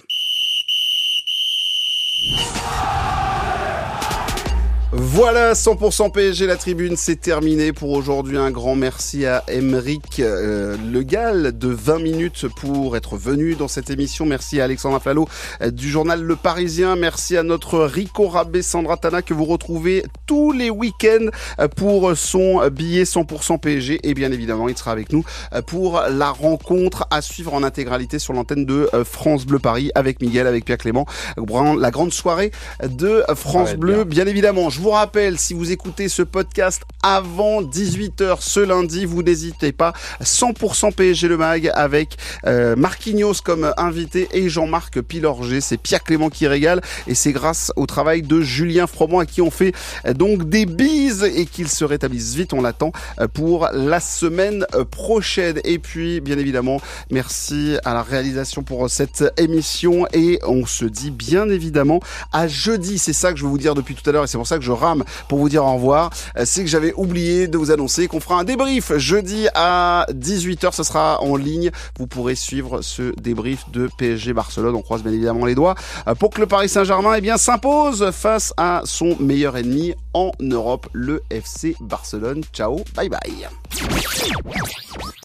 Voilà, cent pour cent P S G, la tribune, c'est terminé pour aujourd'hui. Un grand merci à Emeric euh, Le Gall de vingt minutes pour être venu dans cette émission. Merci à Alexandre Flalo euh, du journal Le Parisien. Merci à notre Rico Rabé Sandra Tana que vous retrouvez tous les week-ends euh, pour son billet cent pour cent P S G. Et bien évidemment, il sera avec nous euh, pour la rencontre à suivre en intégralité sur l'antenne de euh, France Bleu Paris avec Miguel, avec Pierre Clément. La grande soirée de France Bleu, bien. bien évidemment. Je vous rappelle, si vous écoutez ce podcast avant dix-huit heures ce lundi, vous n'hésitez pas, cent pour cent P S G le mag avec euh, Marquinhos comme invité et Jean-Marc Pilorget. C'est Pierre Clément qui régale et c'est grâce au travail de Julien Froment à qui on fait euh, donc des bises et qu'il se rétablisse vite. On l'attend euh, pour la semaine euh, prochaine. Et puis, bien évidemment, merci à la réalisation pour cette émission et on se dit bien évidemment à jeudi. C'est ça que je veux vous dire depuis tout à l'heure et c'est pour ça que je rame pour vous dire au revoir. C'est que j'avais oublié de vous annoncer qu'on fera un débrief jeudi à dix-huit heures. Ce sera en ligne. Vous pourrez suivre ce débrief de P S G Barcelone. On croise bien évidemment les doigts pour que le Paris Saint-Germain eh bien, s'impose face à son meilleur ennemi en Europe, le F C Barcelone. Ciao, bye bye.